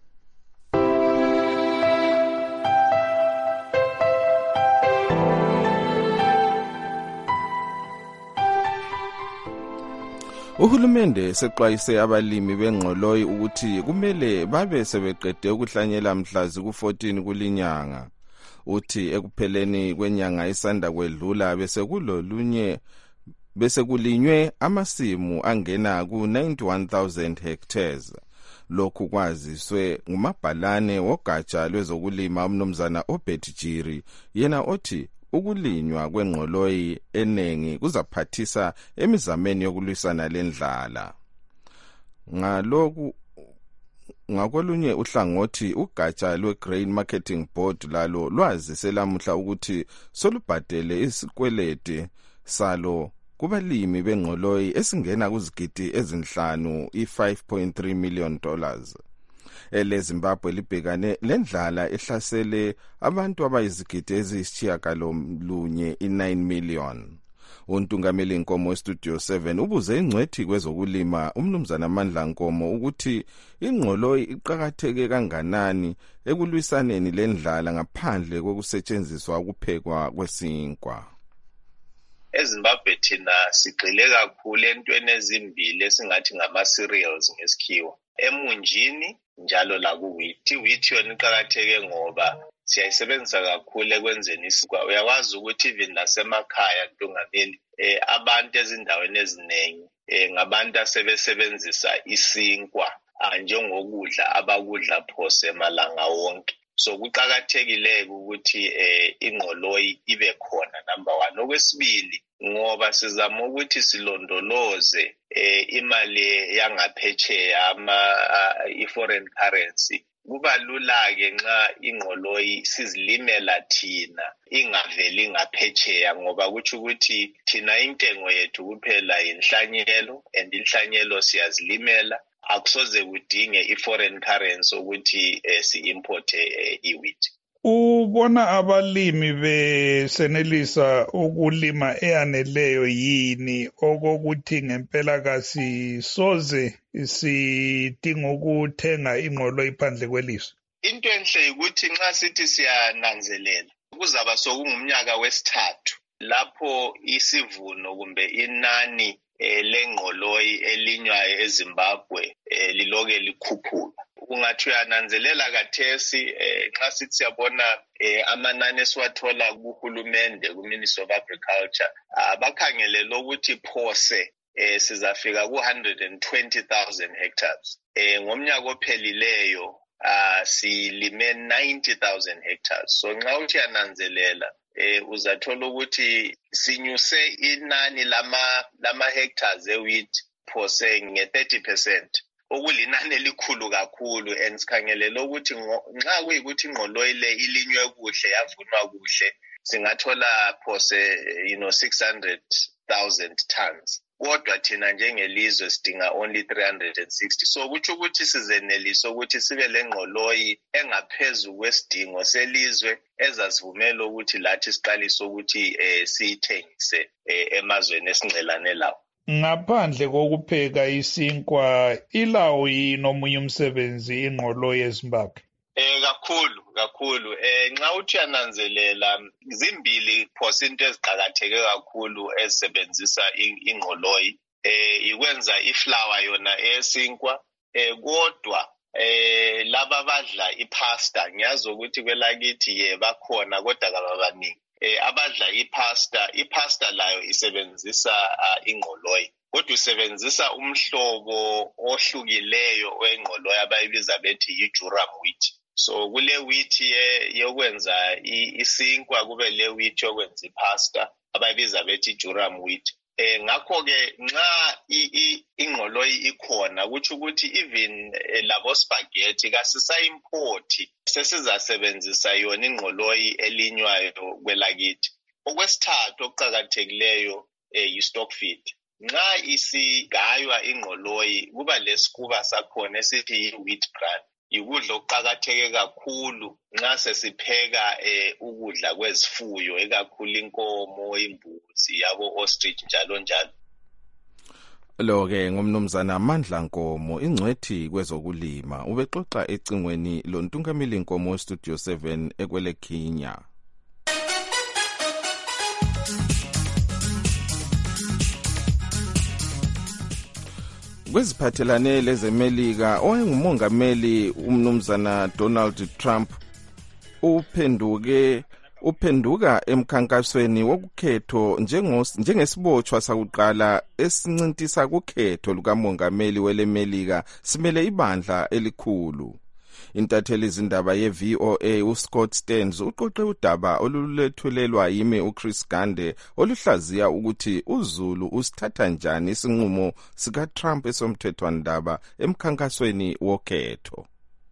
Uhulumende sexwayise abalimi bengqoloyi ukuthi kumele babe sebeqede ukuhlanyela mhlazi ku-14 kulinyanga. Uthi ekupheleni kwenyanga isanda kwedlula bese kulinywe amasimu angena ku-91,000 hectares. Lokhu kwaziswe ngumabhalane wogatsha lwezokulima umnumzana Obetjiri, yena othi ukulinywa kwengqoloyi enengi kuzaphathisa emizameni yokulwisana lendlala. Ngakolunye uhlangothi ugatsha lwe-Grain Marketing Board lalo lwazise lamuhla ukuthi solubhadele isikweleti salo kubalimi bengqoloyi esingena kuzigidi ezinhlanu i$5.3 million. EleZimbabwe libhekane lendlala ehlasele abantu abayizigidi eziyisitshiyagalolunye i-9 million. Untungameli Nkomo westudio 7 ubuze ingcwethi kwezokulima umnumzana Mandla Nkomo ukuthi ingqoloyi iqakatheke kanganani ekulwisaneni lendlala ngaphandle kokusetshenziswa ukuphekwa kwesinkwa. EZimbabwe thina sigxile kakhulu entweni ezimbili esingathi ngama-cereals ngesikhiwa, emunjini njalo laku-wheat. I-wheat yona iqakatheke ngoba siyayisebenzisa kakhulu ekwenzeni isinkwa. Uyakwazi ukuthi even nasemakhaya Ntungameli abantu ezindaweni eziningi ngabantu asebesebenzisa isinkwa njengokudla abakudla phose malanga wonke. So kuqakathekile ukuthi ingqoloyi ibe khona number 1. Okwesibili ngoba sizama ukuthi silondoloze imali yangaphetsheya i-foreign currency. Kuba lula-ke nxa ingqoloyi sizilimela thina ingaveli ngaphetsheya, ngoba kutsho ukuthi thina intengo yethu kuphela inhlanyelo, and inhlanyelo siyazilimela, akusoze kudinge i-foreign currency ukuthi si-importe i-wheat. Ubona abalimi besenelisa ukulima eyaneleyo yini okokuthi ngempela kasisoze sidinga ukuthenga ingqoloyi phandle kwelizwe? Into enhle ukuthi nxa sithi siyananzelela kuzaba sokungumnyaka wesithathu lapho isivuno kumbe inani lengqoloyi elinywayo eZimbabwe liloke likhuphuka. Ungathi uyananzelela kathesi nxa nxa sithi siyabona amanani esiwathola kuhulumende ku-Ministry of Agriculture bakhangelele ukuthi phose sizafika ku-120,000 hectares. Ngomnyaka ophelileyo silime 90,000 hectares. So nxa uthi yananzelela uzathola ukuthi sinyuse inani lama hectares e-wheat phose nge-30%. Okulinani elikhulu kakhulu, and sikhangelele ukuthi nxa kuyikuthi ingqoloyi le ilinywe kuhle yavunwa kuhle singathola phose 600,000 tons. Kodwa thina njengelizwe sidinga only 360. So kutsho ukuthi sizenelisa ukuthi sibe lengqoloyi engaphezulu kwesidingo selizwe ezasivumela ukuthi lathi siqalise ukuthi siyithengise emazweni esingcelane lawo. Ngaphandle kokupheka isinkwa ilawo yini omunye umsebenzi ingqoloyi eZimbabwe? Kakhulu. Nxa uthi yananzelela zimbili phose into eziqakatheke kakhulu ezisebenzisa ingqoloyi ikwenza iflour yona eyesinkwa kodwa laba badla ipasta ngiyazi ukuthi kwelakithi bakhona kodwa kababaningi. Abadla ipasta layo isebenzisa ingqoloyi kodwa usebenzisa umhlobo ohlukileyo wengqoloyi abayibiza bethi yi-durum wheat. So kule wheat yokwenza isinkwa kube le wheat yokwenza ipasta abayibiza bethi durum wheat. Ngakho-ke nxa ingqoloyi ikhona kutsho ukuthi even labo spaghetti kasisa-import sesizasebenzisa yona ingqoloyi elinywayo kwelakithi. Okwesithathu okuqakathekileyo yi-stock feed. Nxa isigaywa ingqoloyi kuba lesikuba sakhona esithi yi-wheat bran. Ikudla okuqakatheke kakhulu nxa sesipheka ukudla kwezifuyo ekakhulu inkomo, imbuzi, yabo ostrich njalo njalo. Lo-ke ngumnumzana Mandla Nkomo, ingcwethi kwezokulima, ubexoxa ecingweni loNtungameli Nkomo weStudio 7 ekweleKhinya. Kweziphathelane lezemelika, owayengumongameli umnumzana Donald Trump uphenduka emkhankasweni wokukhetho njengesibotshwa sakuqala esincintisa kukhetho lukamongameli welemelika simele ibandla elikhulu. Intatheli izindaba ye-VOA uScott Stearns uqoqe udaba olulethulelwa yimi uChris Gande oluhlaziya ukuthi uZulu usithatha njani isinqumo sikaTrump esomthethwandaba emkhankasweni wokhetho.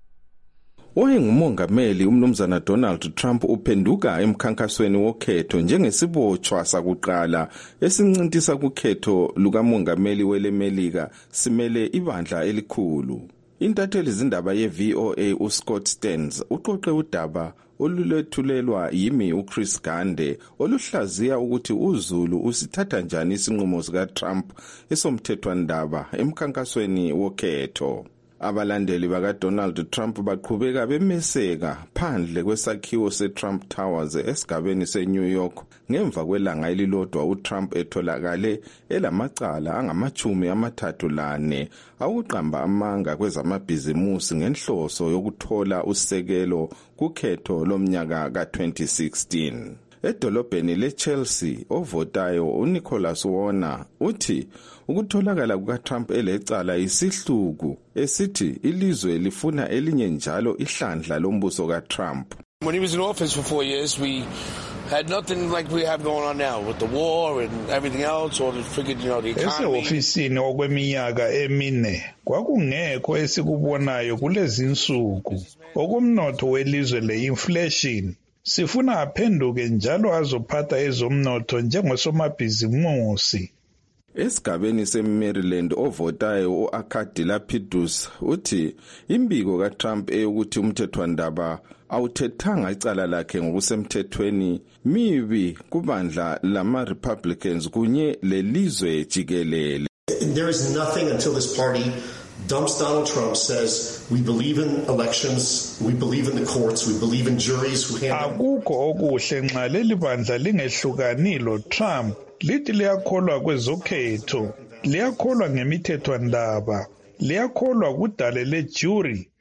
Owayengumongameli umnumzana Donald Trump uphenduka emkhankasweni wokhetho njengesibotshwa sakuqala esincintisa kukhetho lukamongameli welemelika simele ibandla elikhulu. Intatheli izindaba ye-VOA uScott Stearns uqoqe udaba olulethulelwa yimi uChris Gande oluhlaziya ukuthi uZulu usithatha njani isinqumo sikaTrump esomthethwandaba emkhankasweni wokhetho. Abalandeli bakaDonald Trump baqhubeka bemeseka phandle kwesakhiwo seTrump Towers esigabeni seNew York ngemva kwelanga elilodwa uTrump etholakale elamacala angama-34 awuqamba amanga kwezamabhizimusi ngenhloso yokuthola usekelo kukhetho lomnyaka ka-2016. Edolobheni leChelsea ovotayo uNicholas Warner uthi ukutholakala kukaTrump elecala isihluku esithi ilizwe lifuna elinye njalo ihlandla lombuso kaTrump. When he was in office for 4 years, we had nothing like we have going on now with the war and everything else, or figured, the economy. Ofisini okweminyaka emine kwakungekho esikubonayo kulezi insuku okumnotho welizwe le-inflation. Sifuna aphenduke njalo azophatha ezomnotho njengosomabhizimusi. Esigabeni seMaryland ovotayo uArcady Lapidus uthi imbiko kaTrump eyokuthi umthethwandaba awuthethanga icala lakhe ngokusemthethweni mibi kubandla lama-Republicans kunye lelizwe jikelele. There is nothing until this party dumps Donald Trump, says we believe in elections, we believe in the courts, we believe in juries who handle. Akukho okuhle nxa leli bandla lingehlukanilo Trump lithi liyakholwa kwezokhetho, liyakholwa ngemithethwandaba, liyakholwa kudale lejury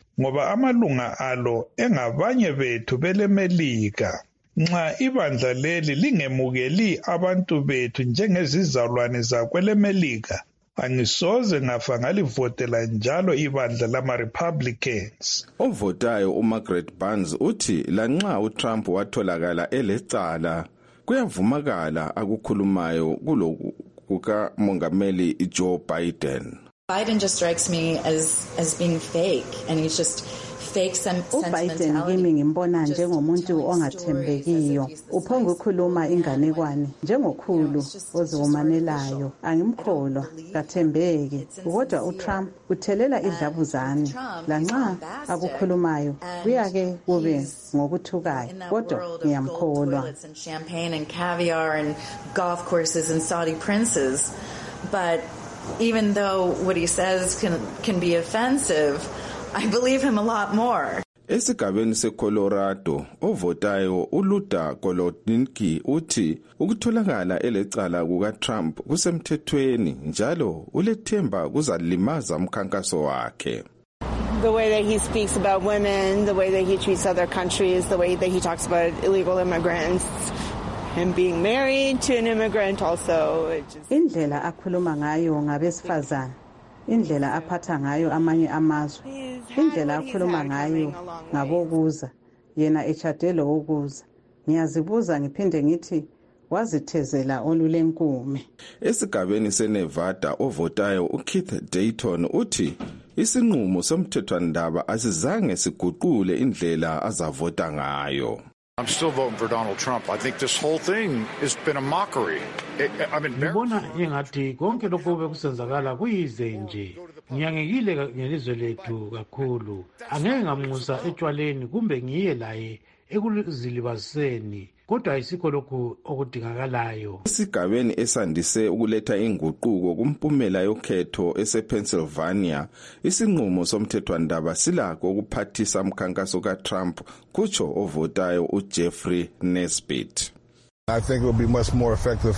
ngoba amalunga alo engabanye bethu belemelika. Nxa ibandla leli lingemukeli abantu bethu njengezizalwane zakwelemelika, angisoze ngafa ngalivotela njalo ibandla lama-Republicans. Ovotayo uMargaret Barnes uthi lanxa uTrump watholakala elecala, kuyavumakala akukhulumayo kuloku kukamongameli Joe Biden. Biden just strikes me as being fake, and he's just fake sentimentality. uBiden kimi ngimbona njengomuntu ongathembekiyo, uphonga ukukhuluma inganekwane, njengokhulu oziwomanelayo. Angimkholwa, kathembeki. Kodwa uTrump uthelela idlabuzane, lanxa akukhulumayo kuyake kube ngokuthukayo, kodwa ngiyamkholwa. Champagne and caviar and golf courses and Saudi princes, but even though what he says can be offensive, I believe him a lot more. Esigabeni seColorado, ovotayo uLuda Golodnicki uthi ukutholakala elecala kukaTrump kusemthethweni njalo ulethemba kuzalimaza umkhankaso wakhe. The way that he speaks about women, the way that he treats other countries, the way that he talks about illegal immigrants, him being married to an immigrant also. Indlela akhuluma ngayo ngabesifazane, indlela aphatha ngayo amanye amazwe, indlela akhuluma ngayo ngabokuza, yena echadelo ukuza. Ngiyazibuza ngiphinde ngithi wazithezela olulenkume. Esigabeni seNevada, ovotayo uKeith Dayton uthi isinqumo somthethwandaba asizange siguqule indlela azavota ngayo. I'm still voting for Donald Trump. I think this whole thing has been a mockery. Ngibona engathi konke lokho bekusenzakala kuyize nje. Ngiyangekile ngelizwe lethu kakhulu. Angeke ngamnxusa etshwaleni kumbe ngiye laye ekuzilibaziseni. Kodwa isikho lokhu okudingakalayo. Isigabeni esandise ukuletha inguquko kumpumela yokhetho esePennsylvania, isinqumo somthethwandaba silakho ukuphathisa umkhankaso kaTrump, kutsho ovotayo uJeffrey Nesbitt. I think it will be much more effective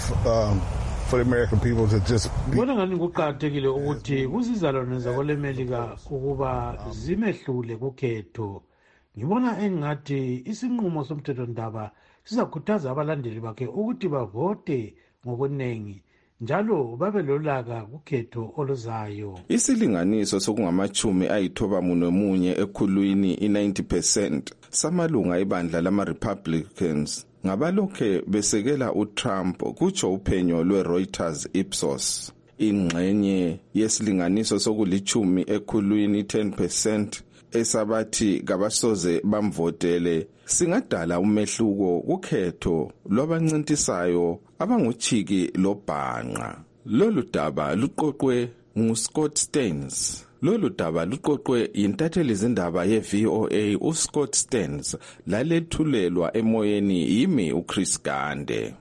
for the American people to just Ngibona ngani kuqakathekile ukuthi kuzizalwane zakwelemelika ukuba zimehlule kukhetho. Ngibona engathi isinqumo somthethwandaba sizakhuthaza abalandeli bakhe ukuthi bavote ngobuningi njalo babe lolaka kukhetho oluzayo. Isilinganiso sokungamachumi ayithobamunye ekhulwini i-90% samalunga ebandla lama-Republicans ngabalokhe besekela uTrump, kutsho uphenyo lwe-Reuters Ipsos. Ingxenye yesilinganiso sokulichumi ekhulwini 10% esabathi kabasoze bamvotele singadala umehluko kukhetho lwabancintisayo abanguchiki lobhanqa. Lolu daba luqoqwe nguScott Stearns. Lolu daba luqoqwe yintatheli zindaba ye-VOA uScott Stearns, lalethulelwa emoyeni yimi uChris Gande.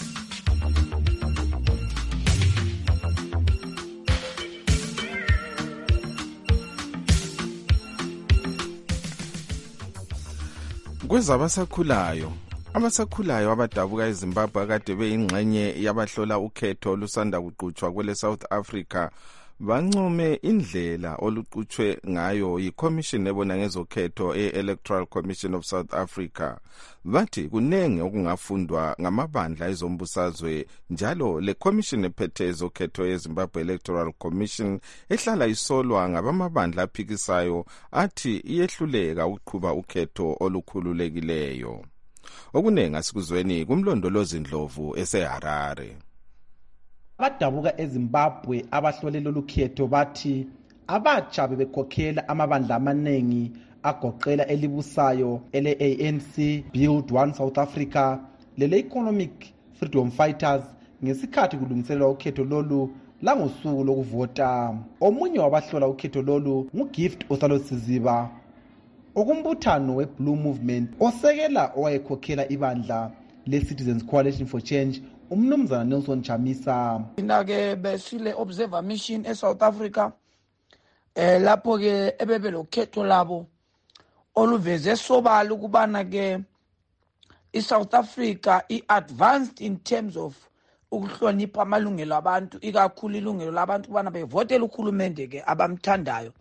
Kwezabasakhulayo, abasakhulayo abadabuka eZimbabwe akade beyingxenye yabahlola ukhetho olusanda kuqhutshwa kwele South Africa bancome indlela oluqhutshwe ngayo yiCommission ebona ngezokhetho e-Electoral Commission of South Africa. Bathi kunenge okungafundwa ngamabandla ezombusazwe njalo le commission ephethe ezokhetho yeZimbabwe Electoral Commission ehlala isolwa ngabamabandla aphikisayo athi iyehluleka ukuqhuba ukhetho olukhululekileyo. Okunengi asikuzweni kumlondolozi Ndlovu eseHarare. Abadabuka eZimbabwe abahlole lolu khetho bathi abatsha bebekhokhela amabandla amanengi agoqela elibusayo ele-ANC, Build One South Africa, lele-Economic Freedom Fighters ngesikhathi kulungiselelwa ukhetho lolu langosuku lokuvota. Omunye wabahlola ukhetho lolu nguGift Osalosiziba okumbuthano we-Blue Movement osekela owayekhokhela ibandla le-Citizens Coalition for Change umnumzana Nelson Chamisa. Ke besile observer mission eSouth Africa lapho ke ebebelo khetho labo oluveze sobala ukubana ke iSouth Africa iadvanced in terms of ukuhlonipha amalungelo abantu ikakhulu ilungelo labantu bana bevotela ukhulumende ke abamthandayo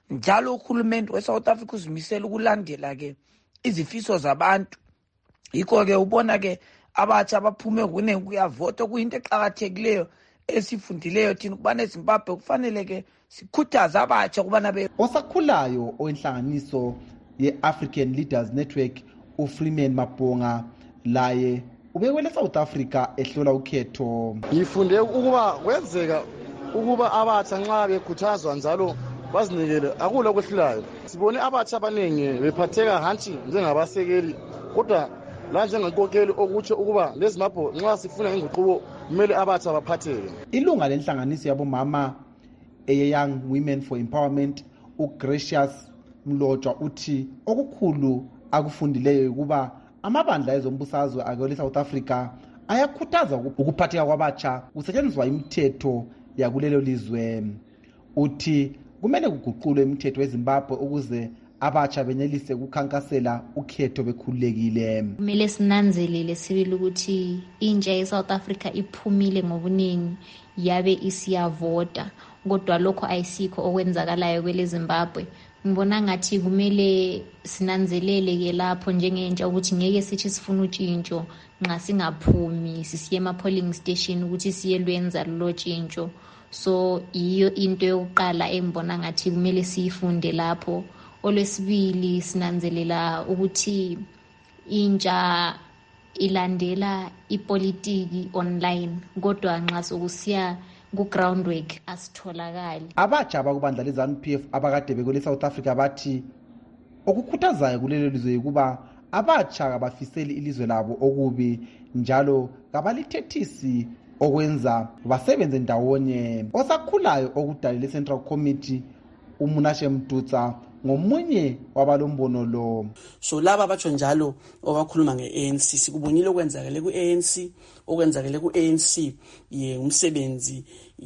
njalo uhulumende we-South Africa uzimisela ukulandela-ke izifiso zabantu. Yikho-ke ubona-ke abatsha abaphume kunengi kuyavota, kuyinto eqakathekileyo esifundileyo thina ukubana eZimbabwe kufanele-ke sikhuthaze abatsha ukubana osakhulayo owenhlanganiso ye-African Leaders Network uFreeman Mabhonga laye ubekwele South Africa ehlola ukhetho. Ngifunde ukuba kwenzeka ukuba abatsha nxa bekhuthazwa njalo bazinikele akulo kwehlulayo. Sibone abatsha abaningi bephatheka hantshi njengabasekeli, kodwa la njengenkokheli okutsho ukuba leZimbabwe nxa sifuna inguquko kumele abatsha baphatheke. Ilunga lenhlanganiso yabomama Young Women for Empowerment uGracious Mlotshwa uthi okukhulu akufundileyo ukuba amabandla ezombusazwe akule South Africa ayakhuthaza ukuphatheka kwabatsha kusetshenziswa imithetho yakulelo lizwe. Uthi kumele kuguqulwe imithetho eZimbabwe ukuze abatsha benelise ukukhankasela ukhetho bekhululekile. Kumele sinanzelele sibili ukuthi intsha yeSouth Africa iphumile ngobuningi yabe isiyavota, kodwa lokho ayisikho okwenzakalayo kwele Zimbabwe. Ngibona ngathi kumele sinanzelele-ke lapho njengentsha ukuthi ngeke sithi sifuna utshintsho nxa singaphumi sisiye ema-polling station ukuthi siye lwenza lolo tshintsho. So iyo into yokuqala engibona ngathi kumele siyifunde lapho. Olwesibili sinanzelela ukuthi intsha ilandela ipolitiki online, kodwa nxa sokusiya ku-groundwork asitholakali. Abatsha abakubandla le-ZANU-PF abakade bekule South Africa bathi okukhuthazayo kulelo lizwe ukuba abatsha kabafiseli ilizwe labo okubi njalo kabalithethisi okwenza basebenze ndawonye. Osakhulayo okudalile Central Committee uMunashe Mdutsa ngomunye wabalombono lo. So laba batsho njalo obakhuluma nge-ANC sikubonile okwenzakele ku-ANC, okwenzakele ku-ANC umsebenzi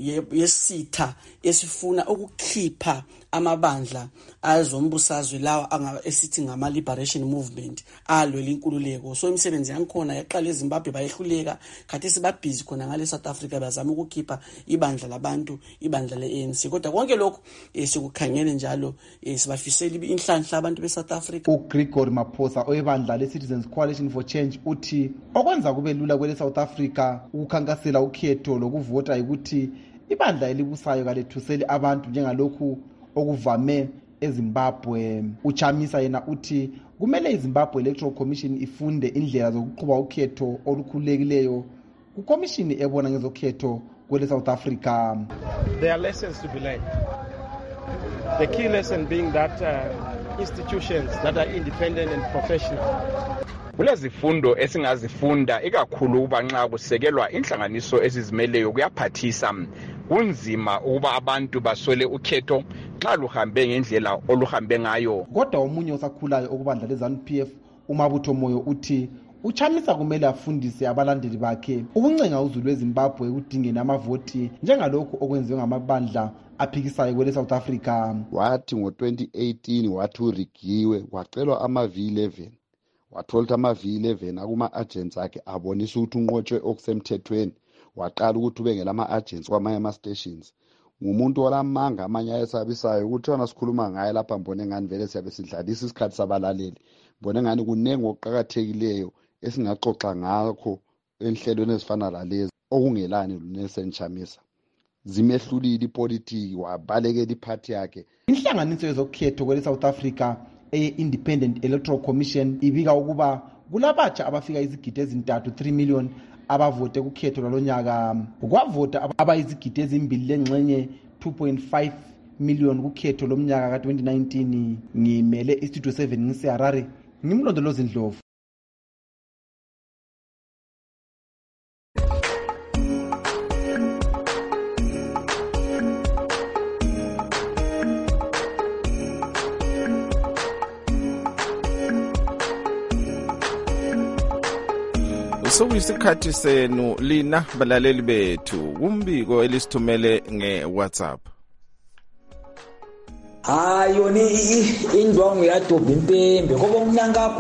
yesitha esifuna ukukhipha amabandla azombusazwe lawa esithi ngama-liberation movement alwela inkululeko. So imisebenzi yangikhona yaqala eZimbabwe bayehluleka, khathesi babhizi khona ngale South Africa bazama ukukhipha ibandla labantu, ibandla le-ANC. Kodwa konke lokho sikukhangele njalo sibafisela inhlanhla abantu beSouth Africa. uGregory Maphosa oyebandla le-Citizens Coalition for Change uthi okwenza kube lula kwele South Africa ukukhankasela ukhetho lokuvota ukuthi ibandla elibusayo kalethuseli abantu njengalokhu okuvame eZimbabwe. Uchamisa yena uthi kumele iZimbabwe Electoral Commission ifunde indlela zokuqhuba ukhetho olukhululekileyo kukomishini ebona ngezokhetho kwele South Africa. There are lessons to be learned. The key lesson being that institutions that are independent and professional. Kulezifundo esingazifunda ikakhulu ukuba nxa kusekelwa inhlanganiso ezizimeleyo kuyaphathisa. Kunzima ukuba abantu baswele ukhetho nxa luhambe ngendlela oluhambe ngayo. Kodwa omunye osakhulayo okubandla le-ZANU-PF uMabutho Moyo uthi uchamisa kumele afundise abalandeli bakhe ukuncenga uzulu weZimbabwe ekudingeni amavoti njengalokhu okwenziwe ngamabandla aphikisayo kwele South Africa. Wathi ngo-2018 wathi urigiwe wacelwa ama-V11 watholta ama-V11 akuma-agents akhe abonisa ukuthi unqotshwe okusemthethweni waqala ukuthi ube ngela ama-agents kwamanye ama-stations. Ngumuntu olamanga amanye ayesabisayo ukuthi wona sikhuluma ngaye lapha mbone ngani vele siyabe sidlalisa isikhathi sabalaleli. Mbone ngani kunengi okuqakathekileyo esingaxoxa ngakho enhlelweni ezifana lalezi okungelani uNelson Chamisa. Zimehlulile ipolitiki wabalekela iphathi yakhe. Inhlanganiso yezokhetho kwele South Africa Independent Electoral Commission ibika ukuba kulabatsha abafika izigidi ezintathu 3 million abavote kukhetho lwalonyaka. Kwavota abayizigidi ezimbili lengxenye 2.5 million kukhetho lomnyaka ka-2019. Ngimele istudio 7 ngiseHarare, ngimlondolozi Ndlovu. Sokuyisikhathi senu lina balaleli bethu kumbiko elisithumele ngeWhatsApp. Hayi yoni indwangu yadobha impembe ngoba umnyankagwa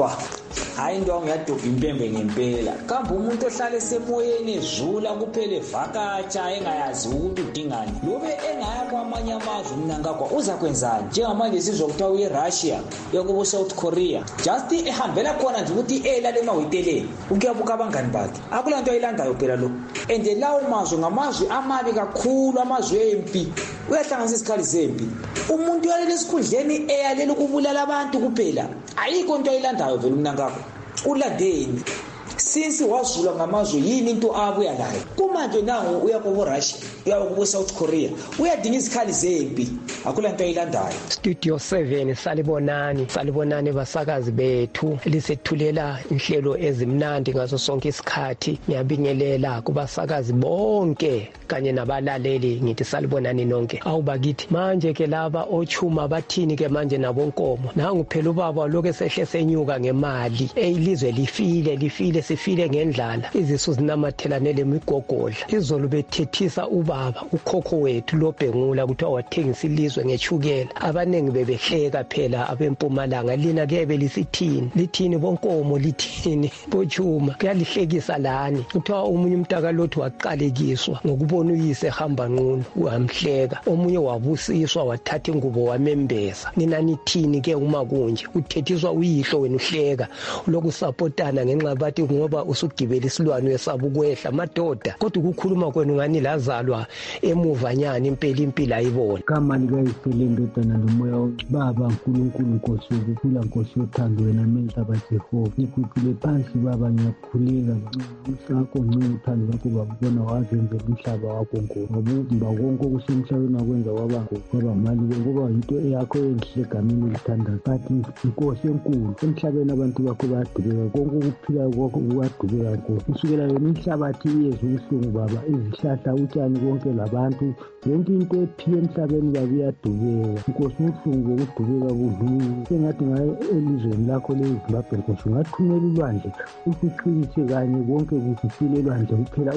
hayi into angiyadobha impembe ngempela. Kambe umuntu ohlala esemoyeni ezula kuphela evakatsha engayazi ukuthi udingani, lobe engaya kwamanye amazwe mnangagwa uza kwenzani? Njengamanje sizwa kuthiwa uye Russia yokubo South Korea, just ehambela khona nje ukuthi elale emahoteleni ukuyabuka abangani bakhe. Akulanto ayilandayo phela lo. And lawo mazwe ngamazwe amabi kakhulu, amazwe empi, uyahlanganisa isikhali zempi. Umuntu uyalele esikhundleni eyalela ukubulala abantu kuphela, ayikho into ayilandayo vele mnangagwa. Ulandeni since wazula ngamazwe yini into abuya layo? Kumanje nangu uya kubo Russia, uya kubo South Korea, uyadinga izikhali zempi, akulanto ayilandayo. Studio 7 salibonani basakazi bethu lisethulela inhlelo ezimnandi ngaso sonke isikhathi. Ngiyabingelela kubasakazi bonke kanye nabalaleli, ngithi salibonani nonke. Awubakithi manje ke laba ochuma bathini ke manje nabonkomo? Nangu phela ubaba lokho sehle senyuka ngemali. Ilizwe lifile sifile ngendlala, izisu zinamathelane lemigogodla. Izolo bethethisa ubaba ukhokho wethu loBhengula ukuthi wathengisa ilizwe ngechukela. Abanengi bebehleka phela abempumalanga. Lina ke belisithini? Lithini bonkomo? Lithini bochuma? Kuyalihlekisa lani. Kuthiwa umunye umntaka lothu waqalekiswa ngokubona uyise hamba nqunu, wamhleka. Omunye wabusiswa wathatha ingubo wamembesa. Nina nithini ke uma kunje? Uthethiswa uyihlo wena uhleka lokusapotana ngenxa bathi ngoba usugibela isilwane wesaba ukwehla madoda. Kodwa ukukhuluma kwenu ngani lazalwa emuvanyana impela ayibona. Kama likayisele indodana nomoya baba uNkulunkulu Nkosi yokukhula, Nkosi yothando, wena menza baJehova. Ngikhuphile phansi baba, ngiyakhuleka sakho ncinci uthando lwakho babona wazenzela umhlaba wakho Nkosi. Ngobuzima konke okusemhlabeni wakwenza kwaba mali ngoba yinto eyakho enhle egameni elithandayo. Bathi Nkosi enkulu, emhlabeni abantu bakho bayadubeka, konke ukuphilayo kwakho kuyadubeka Nkosi. Kusukela yona inhlabathi iyeza ubuhlungu baba, izihlahla, utshani konke labantu, yonke into ephiwe emhlabeni baba iyadubeka Nkosi. Ubuhlungu bokudubeka budlule sengathi ngayo elizweni lakho leZimbabwe Nkosi, ungathumela ulwandle usiqinise kanye konke kusifile elwandle kuphela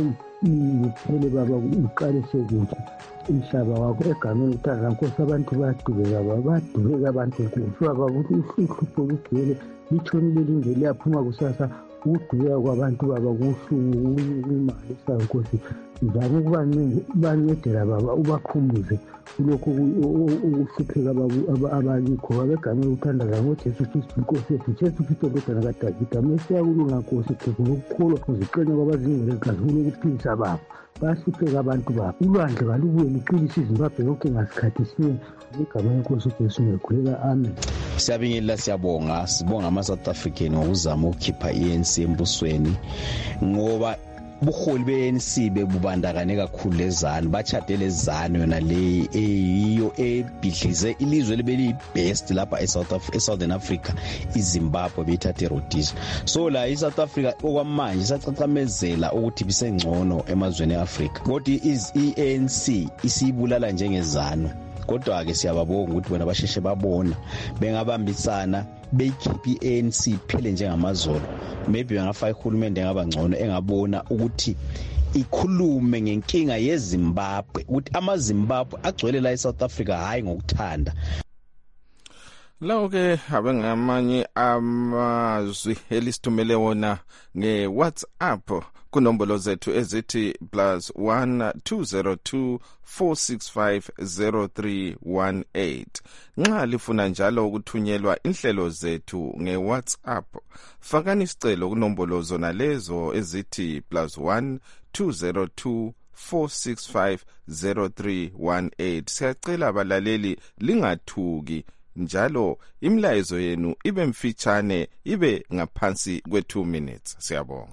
uphele baba, uqalise kuhle umhlaba wakho egameni uthanda Nkosi. Abantu bayadubeka baba, bayadubeka abantu Nkosi baba, ukuthi uhlupho lugcwele litshonile linde liyaphuma kusasa. Ukudubeka kwabantu baba kuhlungu kumalisa Nkosi. Zama ukubancedela baba, ubakhumbuze kulokho ukuhlupheka abakikho babegameni uthandaza ngoJesu Kristu Nkosi yethu. Jesu Kristu ndodana kaDavida, mesiyakulunga Nkosi, ukukholwa uziqine kwabazingela igazi kulokuphilisa baba. Bayahlupheka abantu baba, ulwandle kalubuye luqinise iZimbabwe yonke ngasikhathi sinye. Igama lenkosi uJesu ngiyakhuleka, amen. Siyabingelela, sibonga ama-South African ngokuzama ukukhipha i-ANC embusweni, ngoba ubuholi be-ANC bebubandakane kakhulu lezanu, bachadele zanu yona le eyiyo ebhidlize ilizwe libe liyi-best lapha e-Southern Africa, iZimbabwe beyithathe eRhodesia. So la i-South Africa okwamanje isacacamezela ukuthi bisengcono emazweni e-Afrika, kodwa i-ANC isiyibulala njengezanu. Kodwa-ke siyababonga ukuthi bona basheshe babona bengabambisana beyikhipha i-ANC iphele njengamazolo. Maybe bengafaka ihulumende engaba ngcono engabona ukuthi ikhulume ngenkinga yeZimbabwe, ukuthi amaZimbabwe agcwele la eSouth Africa hayi ngokuthanda. Lawo ke abengamanye amazwi elisithumele wona nge-WhatsApp kunombolo zethu ezithi +1 202 465 0318. Nxa lifuna njalo ukuthunyelwa inhlelo zethu nge-WhatsApp, fakani isicelo kunombolo zona lezo ezithi +1 202 465 0318. Siyacela abalaleli lingathuki, njalo imlayezo yenu ibe mfitshane, ibe ngaphansi kwe2 minutes. Siyabonga.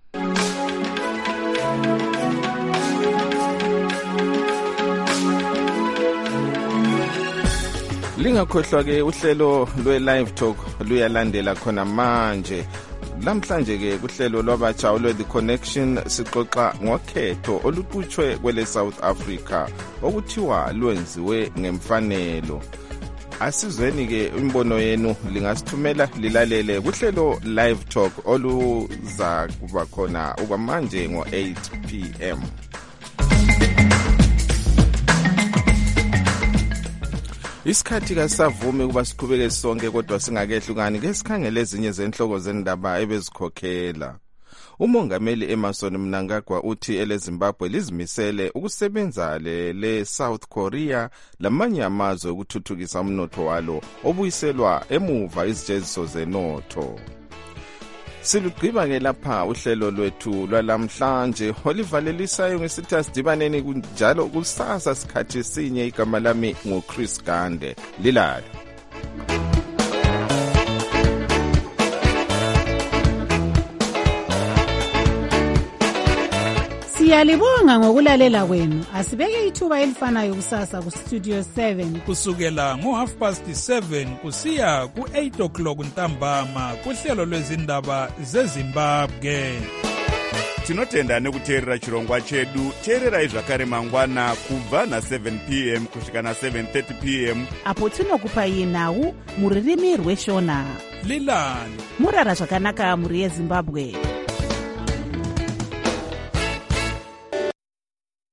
Lingakhohlwa ke uhlelo lwe-Live Talk luyalandela khona manje. Lamhlanje ke kuhlelo lwabatsha olwe-The Connection sixoxa ngokhetho oluqhutshwe kwele South Africa okuthiwa lwenziwe ngemfanelo. Asizweni ke imbono yenu, lingasithumela lilalele kuhlelo Live Talk oluza kuba khona okwamanje ngo-8 p.m. Isikhathi kasavumi kuba siqhubeke sonke kodwa singakehlukani ke sikhangele ezinye zenhloko zendaba ebezikhokhela. Umongameli Emmerson Mnangagwa uthi eleZimbabwe lizimisele ukusebenza le South Korea lamanye amazwe ukuthuthukisa umnotho walo obuyiselwa emuva izijeziso zenotho. Silugqiba ke lapha uhlelo lwethu lwalamhlanje olivalelisayo ngesithi asidibaneni kunjalo kusasa sikhathi sinye. Igama lami nguChris Gande. Lilala. Siyalibonga ngokulalela kwenu. Asibeke ithuba elifanayo kusasa ku Studio 7 kusukela ngo7:30 kusiya ku8:00 ntambama kuhlelo lwezindaba zeZimbabwe. Tinotenda nekuteerera chirongwa chedu. Teererai zvakare mangwana kubva na7 p.m. kusvika na7:30 p.m. apo tinokupai nhau muririmi rweshona. Lilani murara zvakanaka muri yeZimbabwe.